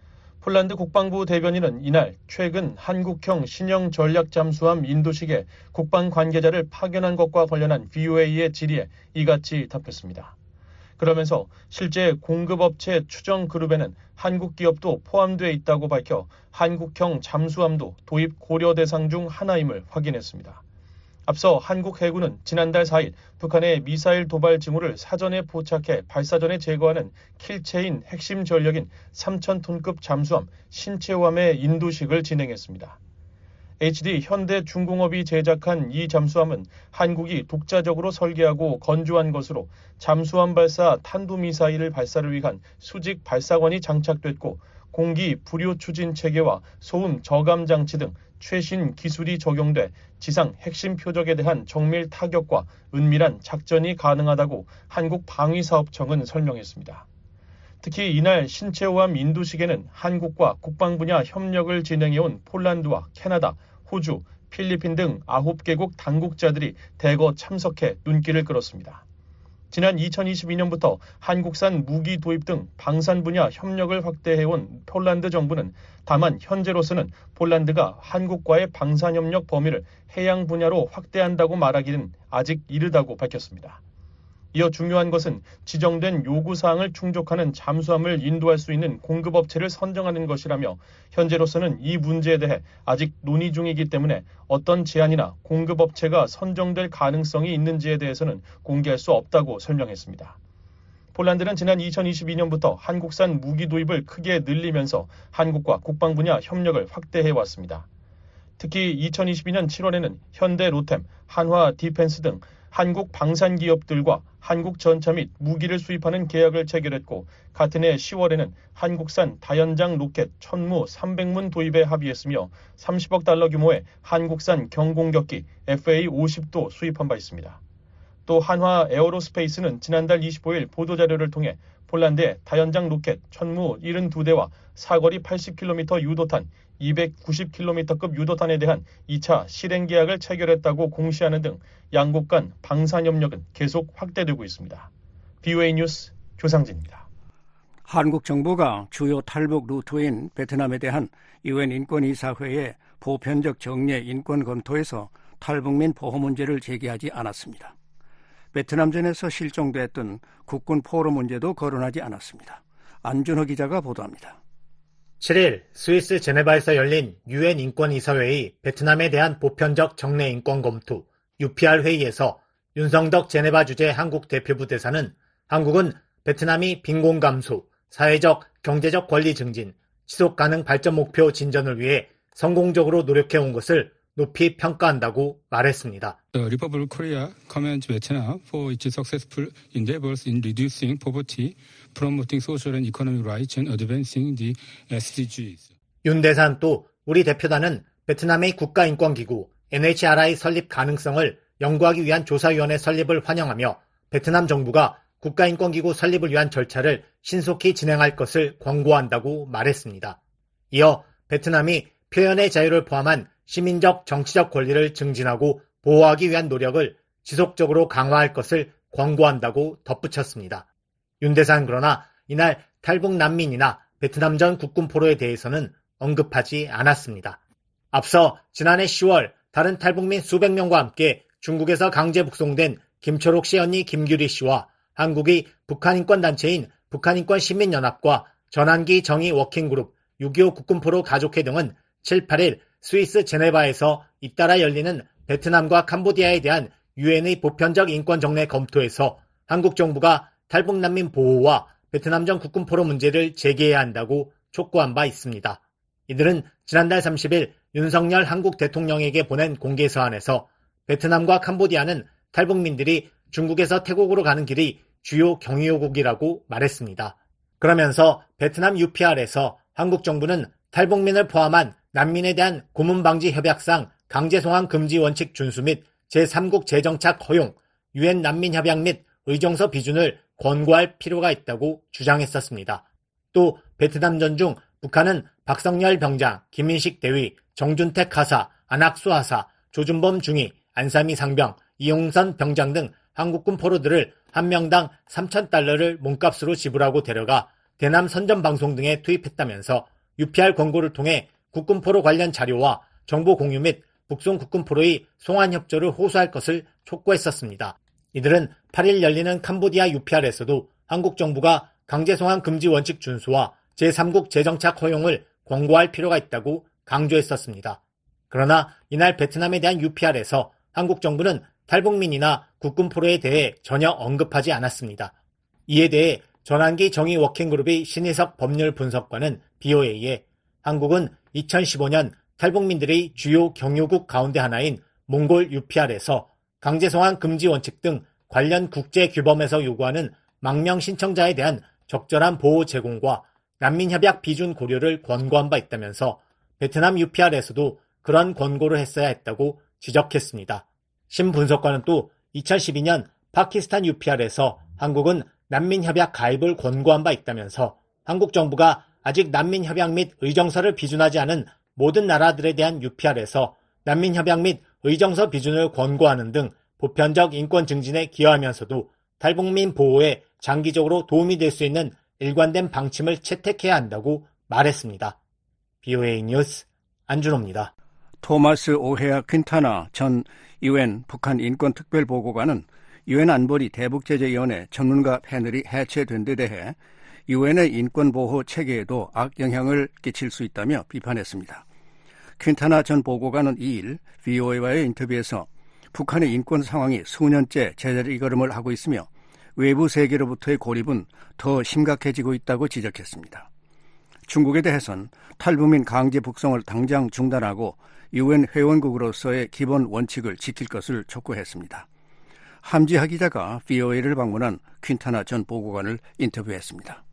폴란드 국방부 대변인은 이날 최근 한국형 신형 전략 잠수함 인도식에 국방 관계자를 파견한 것과 관련한 브이오에이의 질의에 이같이 답했습니다. 그러면서 실제 공급업체 추정 그룹에는 한국 기업도 포함되어 있다고 밝혀 한국형 잠수함도 도입 고려 대상 중 하나임을 확인했습니다. 앞서 한국 해군은 지난달 사일 북한의 미사일 도발 징후를 사전에 포착해 발사 전에 제거하는 킬체인 핵심 전력인 삼천 톤급 잠수함 신체호함의 인도식을 진행했습니다. 에이치디 현대중공업이 제작한 이 잠수함은 한국이 독자적으로 설계하고 건조한 것으로 잠수함 발사 탄도미사일을 발사를 위한 수직 발사관이 장착됐고 공기 불요 추진 체계와 소음 저감 장치 등 최신 기술이 적용돼 지상 핵심 표적에 대한 정밀 타격과 은밀한 작전이 가능하다고 한국방위사업청은 설명했습니다. 특히 이날 신체호함 인도식에는 한국과 국방 분야 협력을 진행해온 폴란드와 캐나다, 호주, 필리핀 등 아홉 개국 당국자들이 대거 참석해 눈길을 끌었습니다. 지난 이천이십이 년부터 한국산 무기 도입 등 방산 분야 협력을 확대해온 폴란드 정부는 다만 현재로서는 폴란드가 한국과의 방산 협력 범위를 해양 분야로 확대한다고 말하기는 아직 이르다고 밝혔습니다. 이어 중요한 것은 지정된 요구사항을 충족하는 잠수함을 인도할 수 있는 공급업체를 선정하는 것이라며 현재로서는 이 문제에 대해 아직 논의 중이기 때문에 어떤 제안이나 공급업체가 선정될 가능성이 있는지에 대해서는 공개할 수 없다고 설명했습니다. 폴란드는 지난 이천이십이 년부터 한국산 무기 도입을 크게 늘리면서 한국과 국방 분야 협력을 확대해왔습니다. 특히 이천이십이 년 칠월에는 현대 로템, 한화 디펜스 등 한국 방산 기업들과 한국 전차 및 무기를 수입하는 계약을 체결했고 같은 해 시월에는 한국산 다연장 로켓 천무 삼백 문 도입에 합의했으며 삼십억 달러 규모의 한국산 경공격기 에프에이 오십도 수입한 바 있습니다. 또 한화 에어로스페이스는 지난달 이십오 일 보도자료를 통해 폴란드의 다연장 로켓 천무 칠십이 대와 사거리 팔십 킬로미터 유도탄, 이백구십 킬로미터급 유도탄에 대한 이 차 실행 계약을 체결했다고 공시하는 등 양국 간 방산 협력은 계속 확대되고 있습니다. 브이오에이 뉴스 조상진입니다. 한국 정부가 주요 탈북 루트인 베트남에 대한 유엔 인권이사회의 보편적 정례 인권 검토에서 탈북민 보호 문제를 제기하지 않았습니다. 베트남전에서 실종됐던 국군 포로 문제도 거론하지 않았습니다. 안준호 기자가 보도합니다. 칠일 스위스 제네바에서 열린 유엔 인권이사회의 베트남에 대한 보편적 정례 인권 검토 유피알 회의에서 윤성덕 제네바 주재 한국 대표부 대사는 한국은 베트남이 빈곤 감소, 사회적, 경제적 권리 증진, 지속 가능 발전 목표 진전을 위해 성공적으로 노력해온 것을 높이 평가한다고 말했습니다. The Republic of Korea commends Vietnam for its successful endeavors in reducing poverty, promoting social and economic rights, and advancing the 에스디지s. 윤 대사는 또 우리 대표단은 베트남의 국가인권기구 엔에이치아르아이 설립 가능성을 연구하기 위한 조사위원회 설립을 환영하며 베트남 정부가 국가인권기구 설립을 위한 절차를 신속히 진행할 것을 권고한다고 말했습니다. 이어 베트남이 표현의 자유를 포함한 시민적 정치적 권리를 증진하고 보호하기 위한 노력을 지속적으로 강화할 것을 권고한다고 덧붙였습니다. 윤 대사는 그러나 이날 탈북 난민이나 베트남전 국군 포로에 대해서는 언급하지 않았습니다. 앞서 지난해 시월 다른 탈북민 수백 명과 함께 중국에서 강제 북송된 김초록 씨 언니 김규리 씨와 한국이 북한인권단체인 북한인권시민연합과 전환기 정의 워킹그룹 육이오 국군포로 가족회 등은 칠, 팔일 스위스 제네바에서 잇따라 열리는 베트남과 캄보디아에 대한 유엔의 보편적 인권 정례 검토에서 한국 정부가 탈북 난민 보호와 베트남전 국군 포로 문제를 제기해야 한다고 촉구한 바 있습니다. 이들은 지난달 삼십일 윤석열 한국 대통령에게 보낸 공개 서한에서 베트남과 캄보디아는 탈북민들이 중국에서 태국으로 가는 길이 주요 경유국이라고 말했습니다. 그러면서 베트남 유피알에서 한국 정부는 탈북민을 포함한 난민에 대한 고문 방지 협약상 강제 송환 금지 원칙 준수 및 제삼국 재정착 허용, 유엔 난민 협약 및 의정서 비준을 권고할 필요가 있다고 주장했었습니다. 또 베트남 전중 북한은 박성열 병장, 김인식 대위, 정준택 하사, 안학수 하사, 조준범 중위, 안삼희 상병, 이용선 병장 등 한국군 포로들을 한 명당 삼천 달러를 몸값으로 지불하고 데려가 대남 선전 방송 등에 투입했다면서 유피알 권고를 통해 국군 포로 관련 자료와 정보 공유 및 북송 국군 포로의 송환 협조를 호소할 것을 촉구했었습니다. 이들은 팔 일 열리는 캄보디아 유피알에서도 한국 정부가 강제 송환 금지 원칙 준수와 제삼국 재정착 허용을 권고할 필요가 있다고 강조했었습니다. 그러나 이날 베트남에 대한 유피알에서 한국 정부는 탈북민이나 국군 포로에 대해 전혀 언급하지 않았습니다. 이에 대해 전환기 정의 워킹그룹의 신희석 법률 분석관은 비오에이에 한국은 이천십오 년 탈북민들의 주요 경유국 가운데 하나인 몽골 유피알에서 강제 송환 금지 원칙 등 관련 국제 규범에서 요구하는 망명 신청자에 대한 적절한 보호 제공과 난민협약 비준 고려를 권고한 바 있다면서 베트남 유피알에서도 그런 권고를 했어야 했다고 지적했습니다. 신 분석관은 또 이천십이 년 파키스탄 유피알에서 한국은 난민협약 가입을 권고한 바 있다면서 한국 정부가 아직 난민협약 및 의정서를 비준하지 않은 모든 나라들에 대한 유피알에서 난민협약 및 의정서 비준을 권고하는 등 보편적 인권 증진에 기여하면서도 탈북민 보호에 장기적으로 도움이 될 수 있는 일관된 방침을 채택해야 한다고 말했습니다. 비오에이 뉴스 안준호입니다. 토마스 오헤아 퀸타나 전 유엔 북한 인권특별보고관은 유엔 안보리 대북제재위원회 전문가 패널이 해체된 데 대해 유엔의 인권보호 체계에도 악영향을 끼칠 수 있다며 비판했습니다. 퀸타나 전 보고관은 이 일 브이오에이와의 인터뷰에서 북한의 인권 상황이 수년째 제자리걸음을 하고 있으며 외부 세계로부터의 고립은 더 심각해지고 있다고 지적했습니다. 중국에 대해선 탈북민 강제 북송을 당장 중단하고 유엔 회원국으로서의 기본 원칙을 지킬 것을 촉구했습니다. 함지하 기자가 브이오에이를 방문한 퀸타나 전 보고관을 인터뷰했습니다.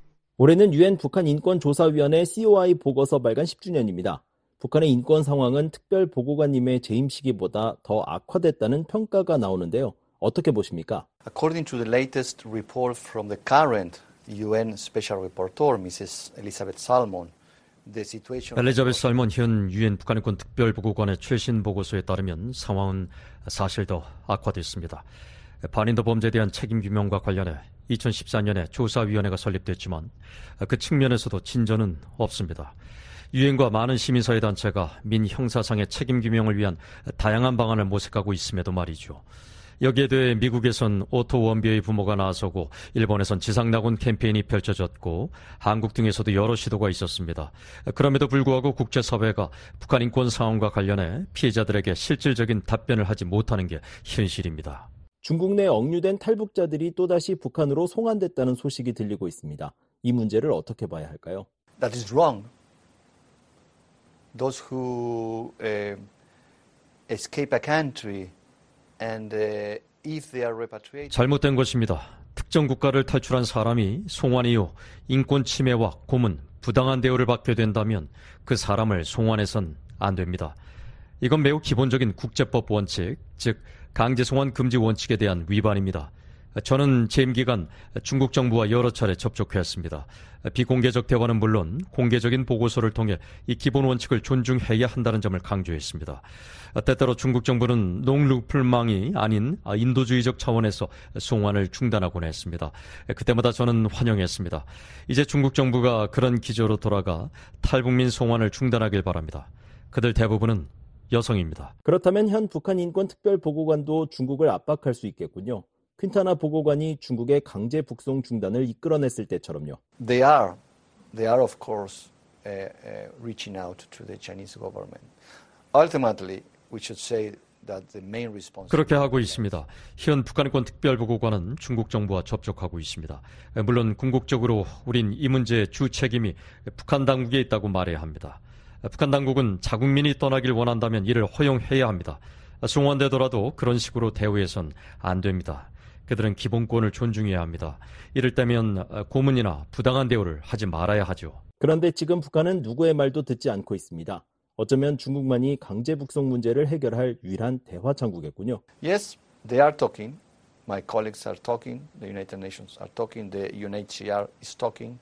올해는 유엔 북한 인권조사위원회 씨오아이 보고서 발간 십 주년입니다. 북한의 인권 상황은 특별보고관님의 재임 시기보다 더 악화됐다는 평가가 나오는데요. 어떻게 보십니까? According to the latest report from the current 유엔 Special Rapporteur, 미세스 Elizabeth Salmon, the situation... 엘리자베스 살몬 현 유엔 북한인권 특별보고관의 최신 보고서에 따르면 상황은 사실 더 악화됐습니다. 반인도 범죄에 대한 책임 규명과 관련해 이천십사 년에 조사위원회가 설립됐지만 그 측면에서도 진전은 없습니다. 유엔과 많은 시민사회단체가 민 형사상의 책임 규명을 위한 다양한 방안을 모색하고 있음에도 말이죠. 여기에 대해 미국에선 오토 원비의 부모가 나서고 일본에선 지상낙원 캠페인이 펼쳐졌고 한국 등에서도 여러 시도가 있었습니다. 그럼에도 불구하고 국제사회가 북한 인권 상황과 관련해 피해자들에게 실질적인 답변을 하지 못하는 게 현실입니다. 중국 내 억류된 탈북자들이 또다시 북한으로 송환됐다는 소식이 들리고 있습니다. 이 문제를 어떻게 봐야 할까요? That is wrong. Those who uh, escape a country and uh, if they are repatriated. 잘못된 것입니다. 특정 국가를 탈출한 사람이 송환 이후 인권 침해와 고문, 부당한 대우를 받게 된다면 그 사람을 송환해선 안 됩니다. 이건 매우 기본적인 국제법 원칙, 즉 강제 송환 금지 원칙에 대한 위반입니다. 저는 재임 기간 중국 정부와 여러 차례 접촉했습니다. 비공개적 대화는 물론 공개적인 보고서를 통해 이 기본 원칙을 존중해야 한다는 점을 강조했습니다. 때때로 중국 정부는 농루플망이 아닌 인도주의적 차원에서 송환을 중단하곤 했습니다. 그때마다 저는 환영했습니다. 이제 중국 정부가 그런 기조로 돌아가 탈북민 송환을 중단하길 바랍니다. 그들 대부분은 여성입니다. 그렇다면 현 북한 인권특별보고관도 중국을 압박할 수 있겠군요. 퀸타나 보고관이 중국의 강제 북송 중단을 이끌어냈을 때처럼요. They are, they are of course uh, uh, reaching out to the Chinese government. Ultimately, we should say that the main responsibility. 그렇게 하고 있습니다. 현 북한인권 특별보고관은 중국 정부와 접촉하고 있습니다. 물론 궁극적으로 우린 이 문제의 주 책임이 북한 당국에 있다고 말해야 합니다. 북한 당국은 자국민이 떠나길 원한다면 이를 허용해야 합니다. 송환되더라도 그런 식으로 대우해선 안 됩니다. 그들은 기본권을 존중해야 합니다. 이럴 때면 고문이나 부당한 대우를 하지 말아야 하죠. 그런데 지금 북한은 누구의 말도 듣지 않고 있습니다. 어쩌면 중국만이 강제 북송 문제를 해결할 유일한 대화 창구겠군요. Yes, they are talking. My colleagues are talking. The United Nations are talking. The U N H C R is talking.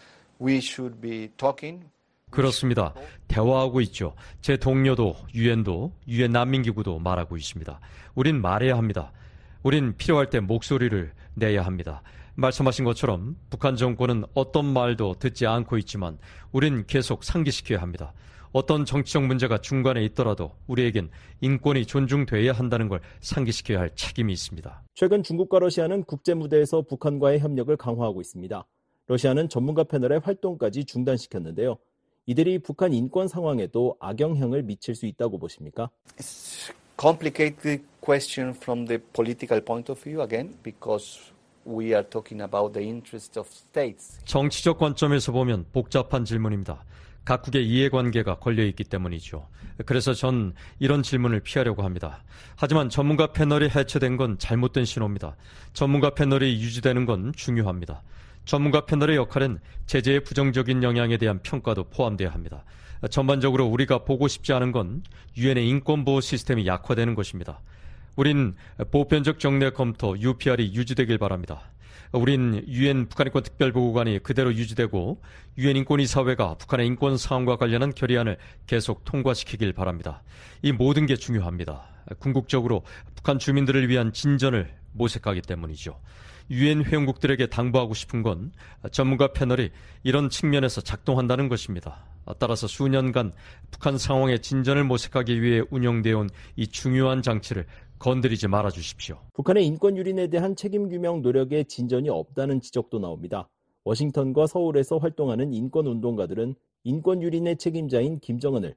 We should be talking. 그렇습니다. 대화하고 있죠. 제 동료도 유엔도 유엔 난민기구도 말하고 있습니다. 우린 말해야 합니다. 우린 필요할 때 목소리를 내야 합니다. 말씀하신 것처럼 북한 정권은 어떤 말도 듣지 않고 있지만 우린 계속 상기시켜야 합니다. 어떤 정치적 문제가 중간에 있더라도 우리에겐 인권이 존중돼야 한다는 걸 상기시켜야 할 책임이 있습니다. 최근 중국과 러시아는 국제 무대에서 북한과의 협력을 강화하고 있습니다. 러시아는 전문가 패널의 활동까지 중단시켰는데요. 이들이 북한 인권 상황에도 악영향을 미칠 수 있다고 보십니까? It's complicated question from the political point of view again because we are talking about the interest of states. 정치적 관점에서 보면 복잡한 질문입니다. 각국의 이해관계가 걸려있기 때문이죠. 그래서 전 이런 질문을 피하려고 합니다. 하지만 전문가 패널이 해체된 건 잘못된 신호입니다. 전문가 패널이 유지되는 건 중요합니다. 전문가 패널의 역할은 제재의 부정적인 영향에 대한 평가도 포함돼야 합니다. 전반적으로 우리가 보고 싶지 않은 건 유엔의 인권보호 시스템이 약화되는 것입니다. 우린 보편적 정례 검토 유피알이 유지되길 바랍니다. 우린 유엔 북한인권 특별보고관이 그대로 유지되고 유엔 인권이사회가 북한의 인권 상황과 관련한 결의안을 계속 통과시키길 바랍니다. 이 모든 게 중요합니다. 궁극적으로 북한 주민들을 위한 진전을 모색하기 때문이죠. 유엔 회원국들에게 당부하고 싶은 건 전문가 패널이 이런 측면에서 작동한다는 것입니다. 따라서 수년간 북한 상황의 진전을 모색하기 위해 운영되어 온 이 중요한 장치를 건드리지 말아 주십시오. 북한의 인권 유린에 대한 책임 규명 노력에 진전이 없다는 지적도 나옵니다. 워싱턴과 서울에서 활동하는 인권 운동가들은 인권 유린의 책임자인 김정은을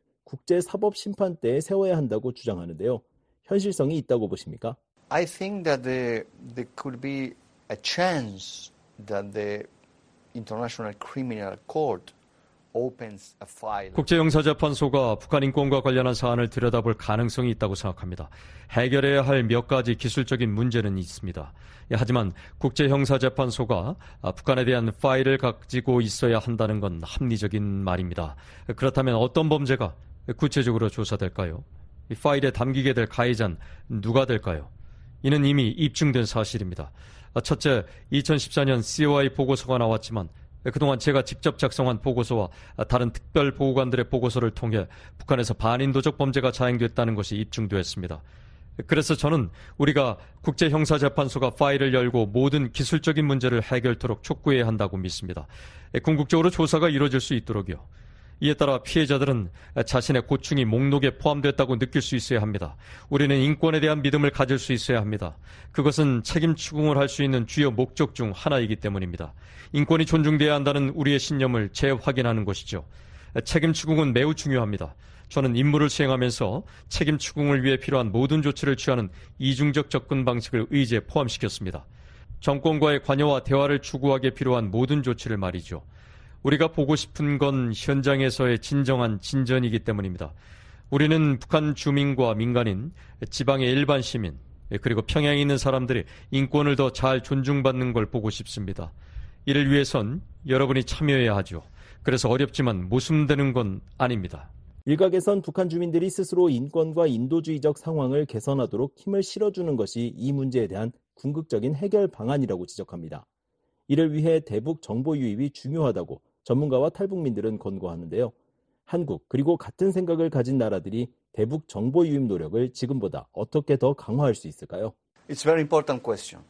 국제사법심판대에 세워야 한다고 주장하는데요. 현실성이 있다고 보십니까? I think that the, there could be a chance that the International Criminal Court opens a file. 국제형사재판소가 북한 인권과 관련한 사안을 들여다볼 가능성이 있다고 생각합니다. 해결해야 할 몇 가지 기술적인 문제는 있습니다. 하지만 국제형사재판소가 북한에 대한 파일을 가지고 있어야 한다는 건 합리적인 말입니다. 그렇다면 어떤 범죄가 구체적으로 조사될까요? 이 파일에 담기게 될 가해자는 누가 될까요? 이는 이미 입증된 사실입니다. 첫째, 이천십사 년 씨오아이 보고서가 나왔지만 그동안 제가 직접 작성한 보고서와 다른 특별 보고관들의 보고서를 통해 북한에서 반인도적 범죄가 자행됐다는 것이 입증되었습니다. 그래서 저는 우리가 국제형사재판소가 파일을 열고 모든 기술적인 문제를 해결토록 촉구해야 한다고 믿습니다. 궁극적으로 조사가 이루어질 수 있도록요. 이에 따라 피해자들은 자신의 고충이 목록에 포함됐다고 느낄 수 있어야 합니다. 우리는 인권에 대한 믿음을 가질 수 있어야 합니다. 그것은 책임 추궁을 할 수 있는 주요 목적 중 하나이기 때문입니다. 인권이 존중돼야 한다는 우리의 신념을 재확인하는 것이죠. 책임 추궁은 매우 중요합니다. 저는 임무를 수행하면서 책임 추궁을 위해 필요한 모든 조치를 취하는 이중적 접근 방식을 의제에 포함시켰습니다. 정권과의 관여와 대화를 추구하기에 필요한 모든 조치를 말이죠. 우리가 보고 싶은 건 현장에서의 진정한 진전이기 때문입니다. 우리는 북한 주민과 민간인, 지방의 일반 시민, 그리고 평양에 있는 사람들이 인권을 더 잘 존중받는 걸 보고 싶습니다. 이를 위해선 여러분이 참여해야 하죠. 그래서 어렵지만 모순되는 건 아닙니다. 일각에선 북한 주민들이 스스로 인권과 인도주의적 상황을 개선하도록 힘을 실어주는 것이 이 문제에 대한 궁극적인 해결 방안이라고 지적합니다. 이를 위해 대북 정보 유입이 중요하다고 전문가와 탈북민들은 권고하는데요. 한국 그리고 같은 생각을 가진 나라들이 대북 정보 유입 노력을 지금보다 어떻게 더 강화할 수 있을까요? It's a very important question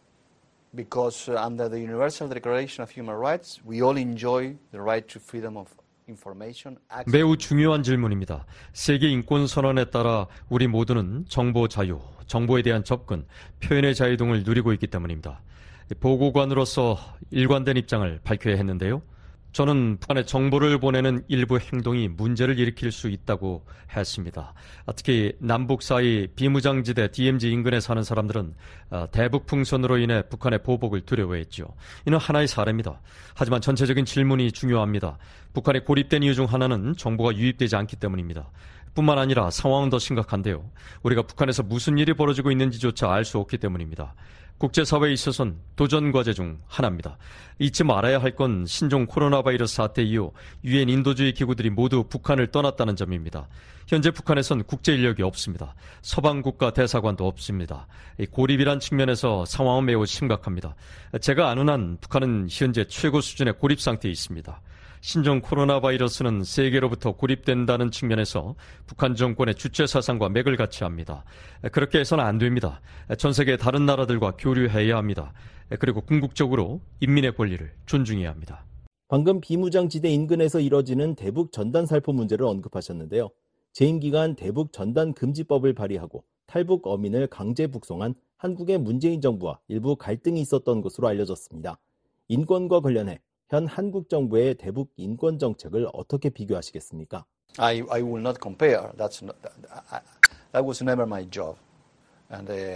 because under the Universal Declaration of Human Rights, we all enjoy the right to freedom of information. 매우 중요한 질문입니다. 세계 인권 선언에 따라 우리 모두는 정보 자유, 정보에 대한 접근, 표현의 자유 등을 누리고 있기 때문입니다. 보고관으로서 일관된 입장을 밝혀야 했는데요. 저는 북한에 정보를 보내는 일부 행동이 문제를 일으킬 수 있다고 했습니다. 특히 남북 사이 비무장지대 디엠지 인근에 사는 사람들은 대북 풍선으로 인해 북한의 보복을 두려워했죠. 이는 하나의 사례입니다. 하지만 전체적인 질문이 중요합니다. 북한에 고립된 이유 중 하나는 정보가 유입되지 않기 때문입니다. 뿐만 아니라 상황은 더 심각한데요. 우리가 북한에서 무슨 일이 벌어지고 있는지조차 알 수 없기 때문입니다. 국제사회에 있어서는 도전과제 중 하나입니다. 잊지 말아야 할 건 신종 코로나 바이러스 사태 이후 유엔 인도주의 기구들이 모두 북한을 떠났다는 점입니다. 현재 북한에선 국제 인력이 없습니다. 서방 국가 대사관도 없습니다. 고립이란 측면에서 상황은 매우 심각합니다. 제가 아는 한 북한은 현재 최고 수준의 고립 상태에 있습니다. 신종 코로나 바이러스는 세계로부터 고립된다는 측면에서 북한 정권의 주체 사상과 맥을 같이 합니다. 그렇게 해서는 안 됩니다. 전 세계 다른 나라들과 교류해야 합니다. 그리고 궁극적으로 인민의 권리를 존중해야 합니다. 방금 비무장지대 인근에서 이뤄지는 대북 전단 살포 문제를 언급하셨는데요. 재임 기간 대북 전단 금지법을 발의하고 탈북 어민을 강제 북송한 한국의 문재인 정부와 일부 갈등이 있었던 것으로 알려졌습니다. 인권과 관련해 현 한국 정부의 대북 인권 정책을 어떻게 비교하시겠습니까? I, I will not compare. That's not, that was never my job. And uh,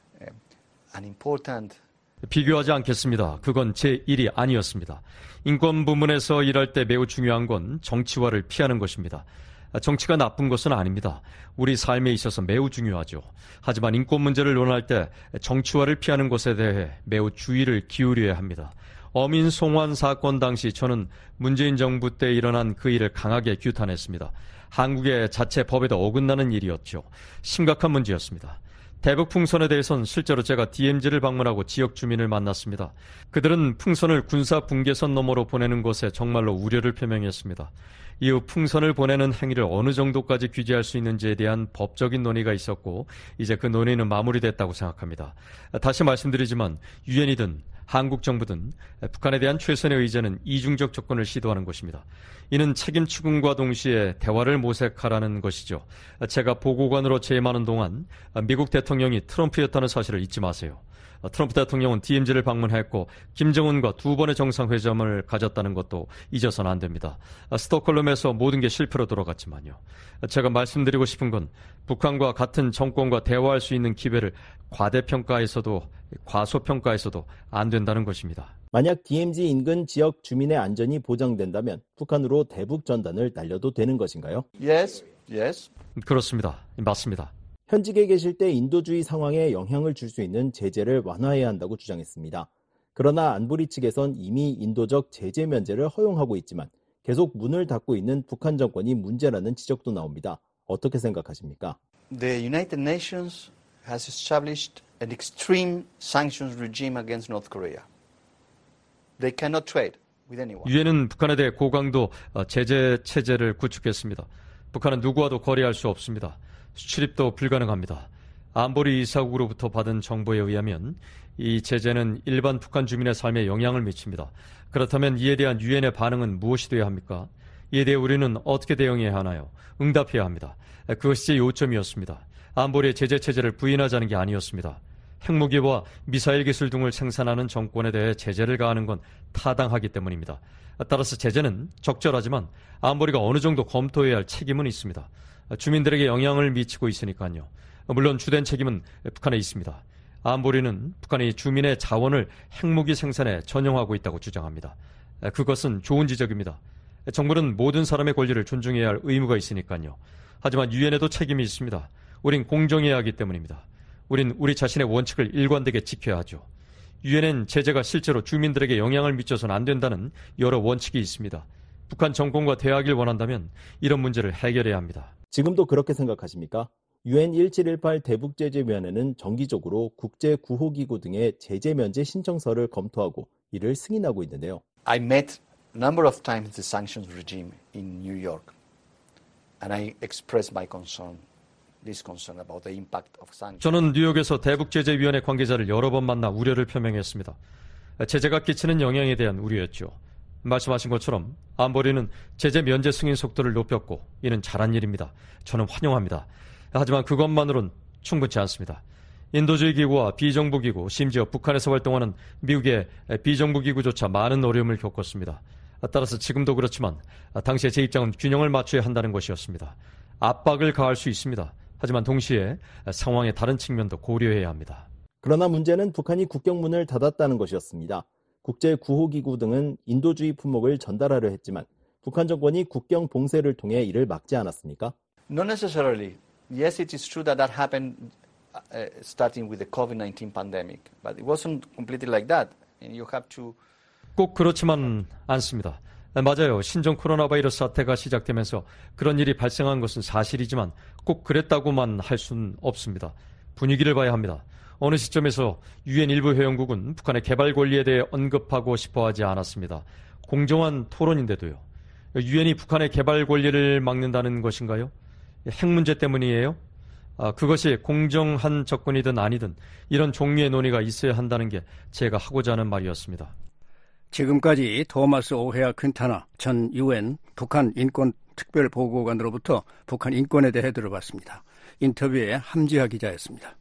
an important 비교하지 않겠습니다. 그건 제 일이 아니었습니다. 인권 부문에서 일할 때 매우 중요한 건 정치화를 피하는 것입니다. 정치가 나쁜 것은 아닙니다. 우리 삶에 있어서 매우 중요하죠. 하지만 인권 문제를 논할 때 정치화를 피하는 것에 대해 매우 주의를 기울여야 합니다. 어민 송환 사건 당시 저는 문재인 정부 때 일어난 그 일을 강하게 규탄했습니다. 한국의 자체 법에도 어긋나는 일이었죠. 심각한 문제였습니다. 대북 풍선에 대해서는 실제로 제가 디엠지를 방문하고 지역 주민을 만났습니다. 그들은 풍선을 군사 분계선 너머로 보내는 것에 정말로 우려를 표명했습니다. 이후 풍선을 보내는 행위를 어느 정도까지 규제할 수 있는지에 대한 법적인 논의가 있었고 이제 그 논의는 마무리됐다고 생각합니다. 다시 말씀드리지만 유엔이든 한국 정부든 북한에 대한 최선의 의제는 이중적 접근을 시도하는 것입니다. 이는 책임 추궁과 동시에 대화를 모색하라는 것이죠. 제가 보고관으로 재임하는 동안 미국 대통령이 트럼프였다는 사실을 잊지 마세요. 트럼프 대통령은 디엠지를 방문했고 김정은과 두 번의 정상회담을 가졌다는 것도 잊어서는 안 됩니다. 스톡홀름에서 모든 게 실패로 돌아갔지만요. 제가 말씀드리고 싶은 건 북한과 같은 정권과 대화할 수 있는 기회를 과대평가해서도 과소평가해서도 안 된다는 것입니다. 만약 디엠지 인근 지역 주민의 안전이 보장된다면 북한으로 대북 전단을 날려도 되는 것인가요? Yes, yes. 그렇습니다. 맞습니다. 현직에 계실 때 인도주의 상황에 영향을 줄 수 있는 제재를 완화해야 한다고 주장했습니다. 그러나 안보리 측에선 이미 인도적 제재 면제를 허용하고 있지만 계속 문을 닫고 있는 북한 정권이 문제라는 지적도 나옵니다. 어떻게 생각하십니까? The United Nations has established an extreme sanctions regime against North Korea. They cannot trade with anyone. 유엔은 북한에 대해 고강도 제재 체제를 구축했습니다. 북한은 누구와도 거래할 수 없습니다. 수출입도 불가능합니다. 안보리 이사국으로부터 받은 정보에 의하면 이 제재는 일반 북한 주민의 삶에 영향을 미칩니다. 그렇다면 이에 대한 유엔의 반응은 무엇이 되어야 합니까? 이에 대해 우리는 어떻게 대응해야 하나요? 응답해야 합니다. 그것이 제 요점이었습니다. 안보리의 제재 체제를 부인하자는 게 아니었습니다. 핵무기와 미사일 기술 등을 생산하는 정권에 대해 제재를 가하는 건 타당하기 때문입니다. 따라서 제재는 적절하지만 안보리가 어느 정도 검토해야 할 책임은 있습니다. 주민들에게 영향을 미치고 있으니까요. 물론 주된 책임은 북한에 있습니다. 안보리는 북한이 주민의 자원을 핵무기 생산에 전용하고 있다고 주장합니다. 그것은 좋은 지적입니다. 정부는 모든 사람의 권리를 존중해야 할 의무가 있으니까요. 하지만 유엔에도 책임이 있습니다. 우린 공정해야 하기 때문입니다. 우린 우리 자신의 원칙을 일관되게 지켜야 하죠. 유엔엔 제재가 실제로 주민들에게 영향을 미쳐서는 안 된다는 여러 원칙이 있습니다. 북한 정권과 대화하길 원한다면 이런 문제를 해결해야 합니다. 지금도 그렇게 생각하십니까? 유엔 일칠일팔 대북제재위원회는 정기적으로 국제구호기구 등의 제재 면제 신청서를 검토하고 이를 승인하고 있는데요. I met a number of times the sanctions regime in New York, and I expressed my concern, this concern about the impact of sanctions. 저는 뉴욕에서 대북제재위원회 관계자를 여러 번 만나 우려를 표명했습니다. 제재가 끼치는 영향에 대한 우려였죠. 말씀하신 것처럼 안보리는 제재 면제 승인 속도를 높였고 이는 잘한 일입니다. 저는 환영합니다. 하지만 그것만으로는 충분치 않습니다. 인도주의 기구와 비정부기구, 심지어 북한에서 활동하는 미국의 비정부기구조차 많은 어려움을 겪었습니다. 따라서 지금도 그렇지만 당시에 제 입장은 균형을 맞춰야 한다는 것이었습니다. 압박을 가할 수 있습니다. 하지만 동시에 상황의 다른 측면도 고려해야 합니다. 그러나 문제는 북한이 국경문을 닫았다는 것이었습니다. 국제구호기구 등은 인도주의 품목을 전달하려 했지만 북한 정권이 국경 봉쇄를 통해 이를 막지 않았습니까? Not necessarily. Yes, it is true that that happened uh, starting with the COVID nineteen pandemic, but it wasn't completely like that. And you have to. 꼭 그렇지만 않습니다. 맞아요. 신종 코로나 바이러스 사태가 시작되면서 그런 일이 발생한 것은 사실이지만 꼭 그랬다고만 할 수는 없습니다. 분위기를 봐야 합니다. 어느 시점에서 유엔 일부 회원국은 북한의 개발 권리에 대해 언급하고 싶어 하지 않았습니다. 공정한 토론인데도요. 유엔이 북한의 개발 권리를 막는다는 것인가요? 핵 문제 때문이에요? 아, 그것이 공정한 접근이든 아니든 이런 종류의 논의가 있어야 한다는 게 제가 하고자 하는 말이었습니다. 지금까지 토마스 오헤아 퀸타나 전 유엔 북한 인권 특별보고관으로부터 북한 인권에 대해 들어봤습니다. 인터뷰에 함지하 기자였습니다.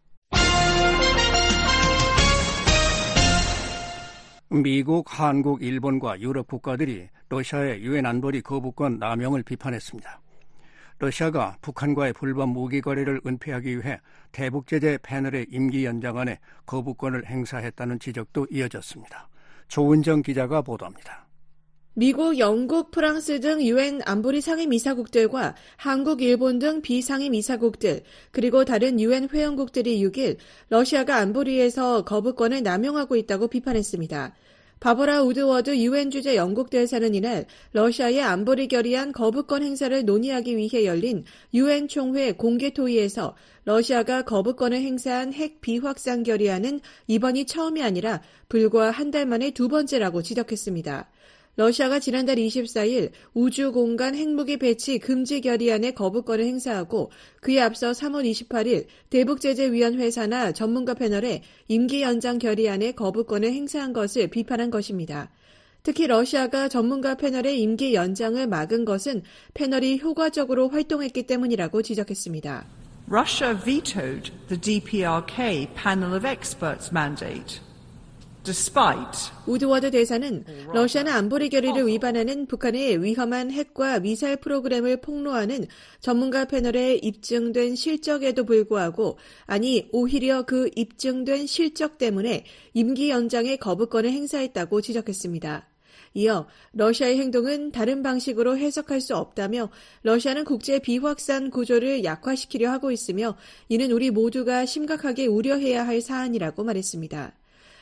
미국, 한국, 일본과 유럽 국가들이 러시아의 유엔 안보리 거부권 남용을 비판했습니다. 러시아가 북한과의 불법 무기 거래를 은폐하기 위해 대북제재 패널의 임기 연장안에 거부권을 행사했다는 지적도 이어졌습니다. 조은정 기자가 보도합니다. 미국, 영국, 프랑스 등 유엔 안보리 상임이사국들과 한국, 일본 등 비상임이사국들 그리고 다른 유엔 회원국들이 육 일 러시아가 안보리에서 거부권을 남용하고 있다고 비판했습니다. 바버라 우드워드 유엔 주재 영국 대사는 이날 러시아의 안보리 결의안 거부권 행사를 논의하기 위해 열린 유엔 총회 공개 토의에서 러시아가 거부권을 행사한 핵 비확산 결의안은 이번이 처음이 아니라 불과 한 달 만에 두 번째라고 지적했습니다. 러시아가 지난달 이십사일 우주공간 핵무기 배치 금지 결의안에 거부권을 행사하고 그에 앞서 삼월 이십팔일 대북제재위원회 산하 전문가 패널에 임기 연장 결의안에 거부권을 행사한 것을 비판한 것입니다. 특히 러시아가 전문가 패널의 임기 연장을 막은 것은 패널이 효과적으로 활동했기 때문이라고 지적했습니다. Russia vetoed the D P R K panel of experts mandate. Despite 우드워드 대사는 러시아는 안보리 결의를 위반하는 북한의 위험한 핵과 미사일 프로그램을 폭로하는 전문가 패널의 입증된 실적에도 불구하고 아니 오히려 그 입증된 실적 때문에 임기 연장의 거부권을 행사했다고 지적했습니다. 이어 러시아의 행동은 다른 방식으로 해석할 수 없다며 러시아는 국제 비확산 구조를 약화시키려 하고 있으며 이는 우리 모두가 심각하게 우려해야 할 사안이라고 말했습니다.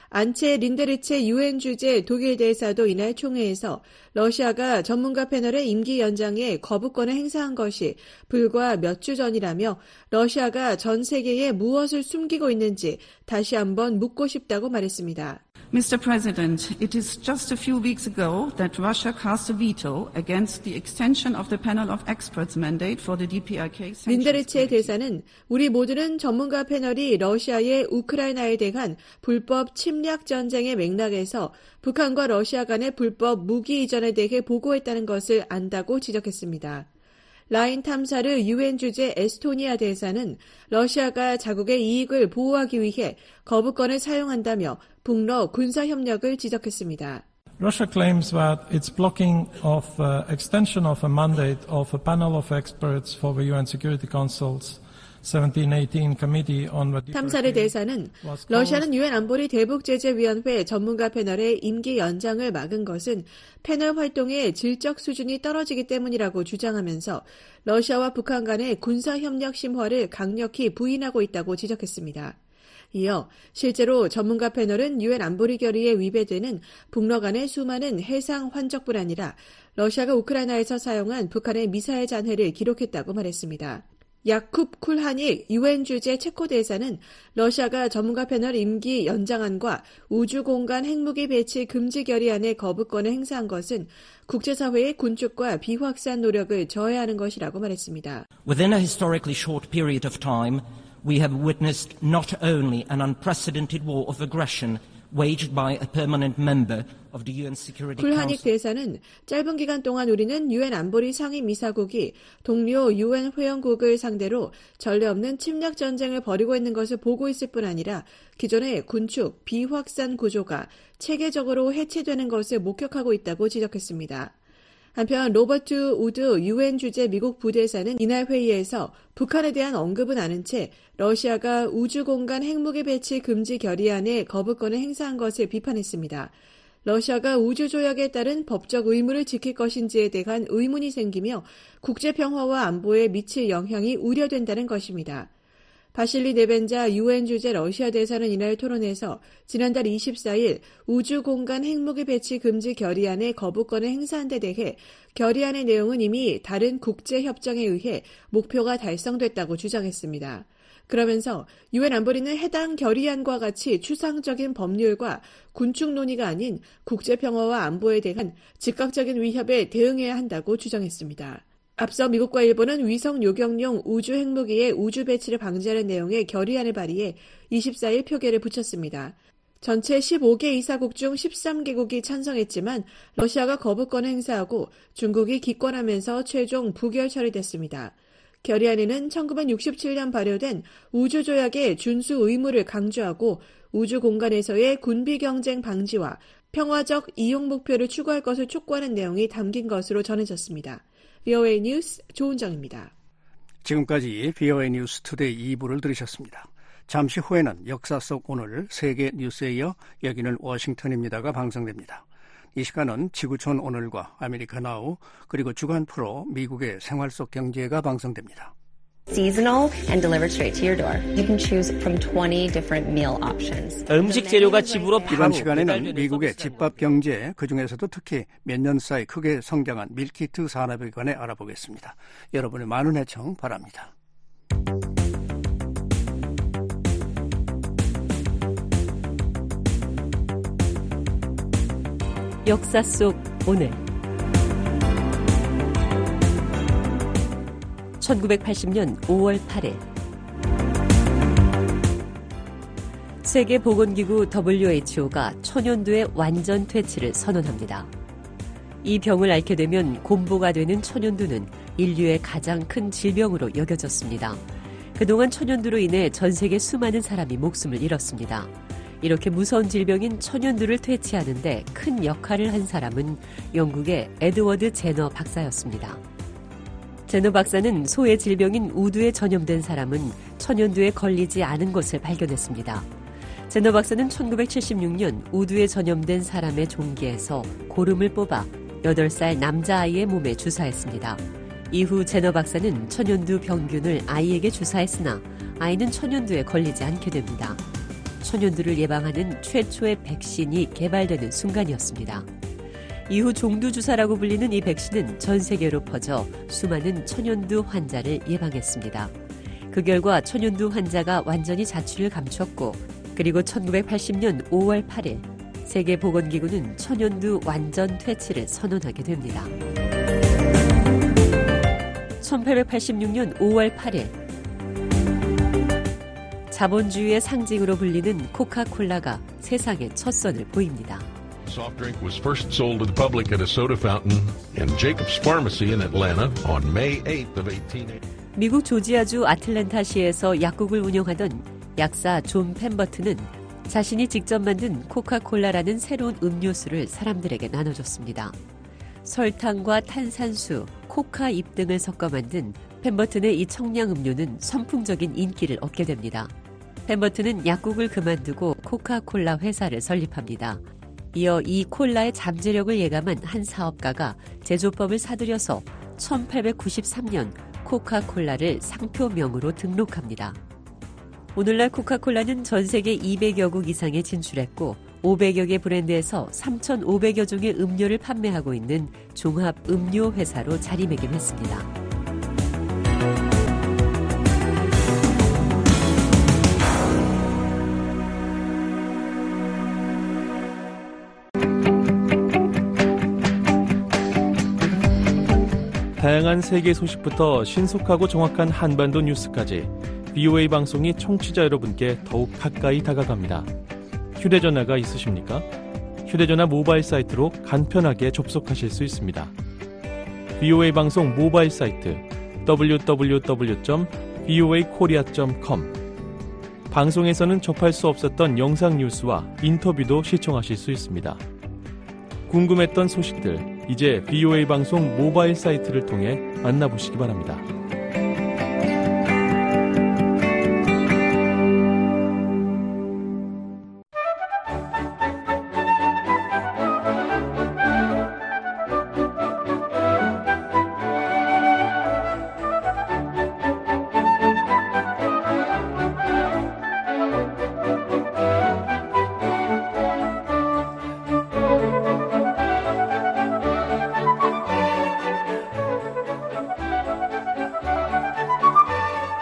안체 린데르체 유엔 주재 독일 대사도 이날 총회에서 러시아가 전문가 패널의 임기 연장에 거부권을 행사한 것이 불과 몇 주 전이라며 러시아가 전 세계에 무엇을 숨기고 있는지 다시 한번 묻고 싶다고 말했습니다. Mister President, it is just a few weeks ago that Russia cast a veto against the extension of the panel of experts mandate for the D P R K sanctions. 린데르체 대사는 우리 모두는 전문가 패널이 러시아의 우크라이나에 대한 불법 침략 전쟁의 맥락에서 북한과 러시아 간의 불법 무기 이전에 대해 보고했다는 것을 안다고 지적했습니다. 라인 탐사르 유엔 주재 에스토니아 대사는 러시아가 자국의 이익을 보호하기 위해 거부권을 사용한다며 북러 군사협력을 지적했습니다. Russia claims that it's blocking of uh, extension of a mandate of a panel of experts for the U N Security Council's seventeen eighteen Committee on the 탐사르 대사는 러시아는 유엔 안보리 대북제재위원회 전문가 패널의 임기 연장을 막은 것은 패널 활동의 질적 수준이 떨어지기 때문이라고 주장하면서 러시아와 북한 간의 군사협력 심화를 강력히 부인하고 있다고 지적했습니다. 이어 실제로 전문가 패널은 유엔 안보리 결의에 위배되는 북러 간의 수많은 해상 환적뿐 아니라 러시아가 우크라이나에서 사용한 북한의 미사일 잔해를 기록했다고 말했습니다. 야쿱 쿨하닉 유엔 주재 체코 대사는 러시아가 전문가 패널 임기 연장안과 우주공간 핵무기 배치 금지 결의안의 거부권을 행사한 것은 국제사회의 군축과 비확산 노력을 저해하는 것이라고 말했습니다. Within a historically short period of time, we have witnessed not only an unprecedented war of aggression waged by a permanent member of the 유엔 Security 쿨하닉 Council. 대사는 짧은 기간 동안 우리는 유엔 안보리 상임이사국이 동료 유엔 회원국을 상대로 전례 없는 침략 전쟁을 벌이고 있는 것을 보고 있을 뿐 아니라 기존의 군축, 비확산 구조가 체계적으로 해체되는 것을 목격하고 있다고 지적했습니다. 한편 로버트 우드 유엔 주재 미국 부대사는 이날 회의에서 북한에 대한 언급은 않은 채 러시아가 우주공간 핵무기 배치 금지 결의안에 거부권을 행사한 것을 비판했습니다. 러시아가 우주조약에 따른 법적 의무를 지킬 것인지에 대한 의문이 생기며 국제평화와 안보에 미칠 영향이 우려된다는 것입니다. 바실리 네벤자 유엔 주재 러시아 대사는 이날 토론에서 지난달 이십사일 우주공간 핵무기 배치 금지 결의안에 거부권을 행사한 데 대해 결의안의 내용은 이미 다른 국제협정에 의해 목표가 달성됐다고 주장했습니다. 그러면서 유엔 안보리는 해당 결의안과 같이 추상적인 법률과 군축 논의가 아닌 국제평화와 안보에 대한 즉각적인 위협에 대응해야 한다고 주장했습니다. 앞서 미국과 일본은 위성 요격용 우주 핵무기의 우주 배치를 방지하는 내용의 결의안을 발의해 이십사일 표결에 붙였습니다. 전체 십오개 이사국 중 십삼 개국이 찬성했지만 러시아가 거부권을 행사하고 중국이 기권하면서 최종 부결 처리됐습니다. 결의안에는 천구백육십칠년 발효된 우주조약의 준수 의무를 강조하고 우주 공간에서의 군비 경쟁 방지와 평화적 이용 목표를 추구할 것을 촉구하는 내용이 담긴 것으로 전해졌습니다. 브이오에이 뉴스 조은정입니다. 지금까지 브이오에이 뉴스 투데이 이 부를 들으셨습니다. 잠시 후에는 역사 속 오늘 세계 뉴스에 이어 여기는 워싱턴입니다가 방송됩니다. 이 시간은 지구촌 오늘과 아메리카 나우 그리고 주간 프로 미국의 생활 속 경제가 방송됩니다. Seasonal and delivered straight to your door. You can choose from twenty different meal options. 음식 재료가 집으로 바로 이번 시간에는 미국의 집밥 경제, 그중에서도 특히 몇 년 사이 크게 성장한 밀키트 산업에 관해 알아보겠습니다. 여러분의 많은 애청 바랍니다. 역사 속 오늘 천구백팔십년 오월 팔일 세계보건기구 더블유에이치오가 천연두의 완전 퇴치를 선언합니다. 이 병을 앓게 되면 곰보가 되는 천연두는 인류의 가장 큰 질병으로 여겨졌습니다. 그동안 천연두로 인해 전 세계 수많은 사람이 목숨을 잃었습니다. 이렇게 무서운 질병인 천연두를 퇴치하는 데 큰 역할을 한 사람은 영국의 에드워드 제너 박사였습니다. 제너 박사는 소의 질병인 우두에 전염된 사람은 천연두에 걸리지 않은 것을 발견했습니다. 제너 박사는 천구백칠십육년 우두에 전염된 사람의 종기에서 고름을 뽑아 여덟 살 남자아이의 몸에 주사했습니다. 이후 제너 박사는 천연두 병균을 아이에게 주사했으나 아이는 천연두에 걸리지 않게 됩니다. 천연두를 예방하는 최초의 백신이 개발되는 순간이었습니다. 이후 종두주사라고 불리는 이 백신은 전 세계로 퍼져 수많은 천연두 환자를 예방했습니다. 그 결과 천연두 환자가 완전히 자취를 감췄고 그리고 천구백팔십년 오월 팔일 세계보건기구는 천연두 완전 퇴치를 선언하게 됩니다. 천팔백팔십육년 오월 팔일 자본주의의 상징으로 불리는 코카콜라가 세상에 첫 선을 보입니다. Soft drink was first sold to the public at a soda fountain in Jacob's Pharmacy in Atlanta on May eighth of eighteen eighty. 미국 조지아주 아틀랜타시에서 약국을 운영하던 약사 존 펜버튼은 자신이 직접 만든 코카콜라라는 새로운 음료수를 사람들에게 나눠줬습니다. 설탕과 탄산수, 코카잎 등을 섞어 만든 펜버튼의 이 청량 음료는 선풍적인 인기를 얻게 됩니다. 펜버튼은 약국을 그만두고 코카콜라 회사를 설립합니다. 이어 이 콜라의 잠재력을 예감한 한 사업가가 제조법을 사들여서 천팔백구십삼년 코카콜라를 상표명으로 등록합니다. 오늘날 코카콜라는 전 세계 이백여국 이상에 진출했고 오백여 개 브랜드에서 삼천오백여 종의 음료를 판매하고 있는 종합 음료 회사로 자리매김했습니다. 다양한 세계 소식부터 신속하고 정확한 한반도 뉴스까지 브이오에이 방송이 청취자 여러분께 더욱 가까이 다가갑니다. 휴대전화가 있으십니까? 휴대전화 모바일 사이트로 간편하게 접속하실 수 있습니다. 브이오에이 방송 모바일 사이트 더블유 더블유 더블유 점 브이오에이 코리아 점 컴. 방송에서는 접할 수 없었던 영상 뉴스와 인터뷰도 시청하실 수 있습니다. 궁금했던 소식들, 이제 브이오에이 방송 모바일 사이트를 통해 만나보시기 바랍니다.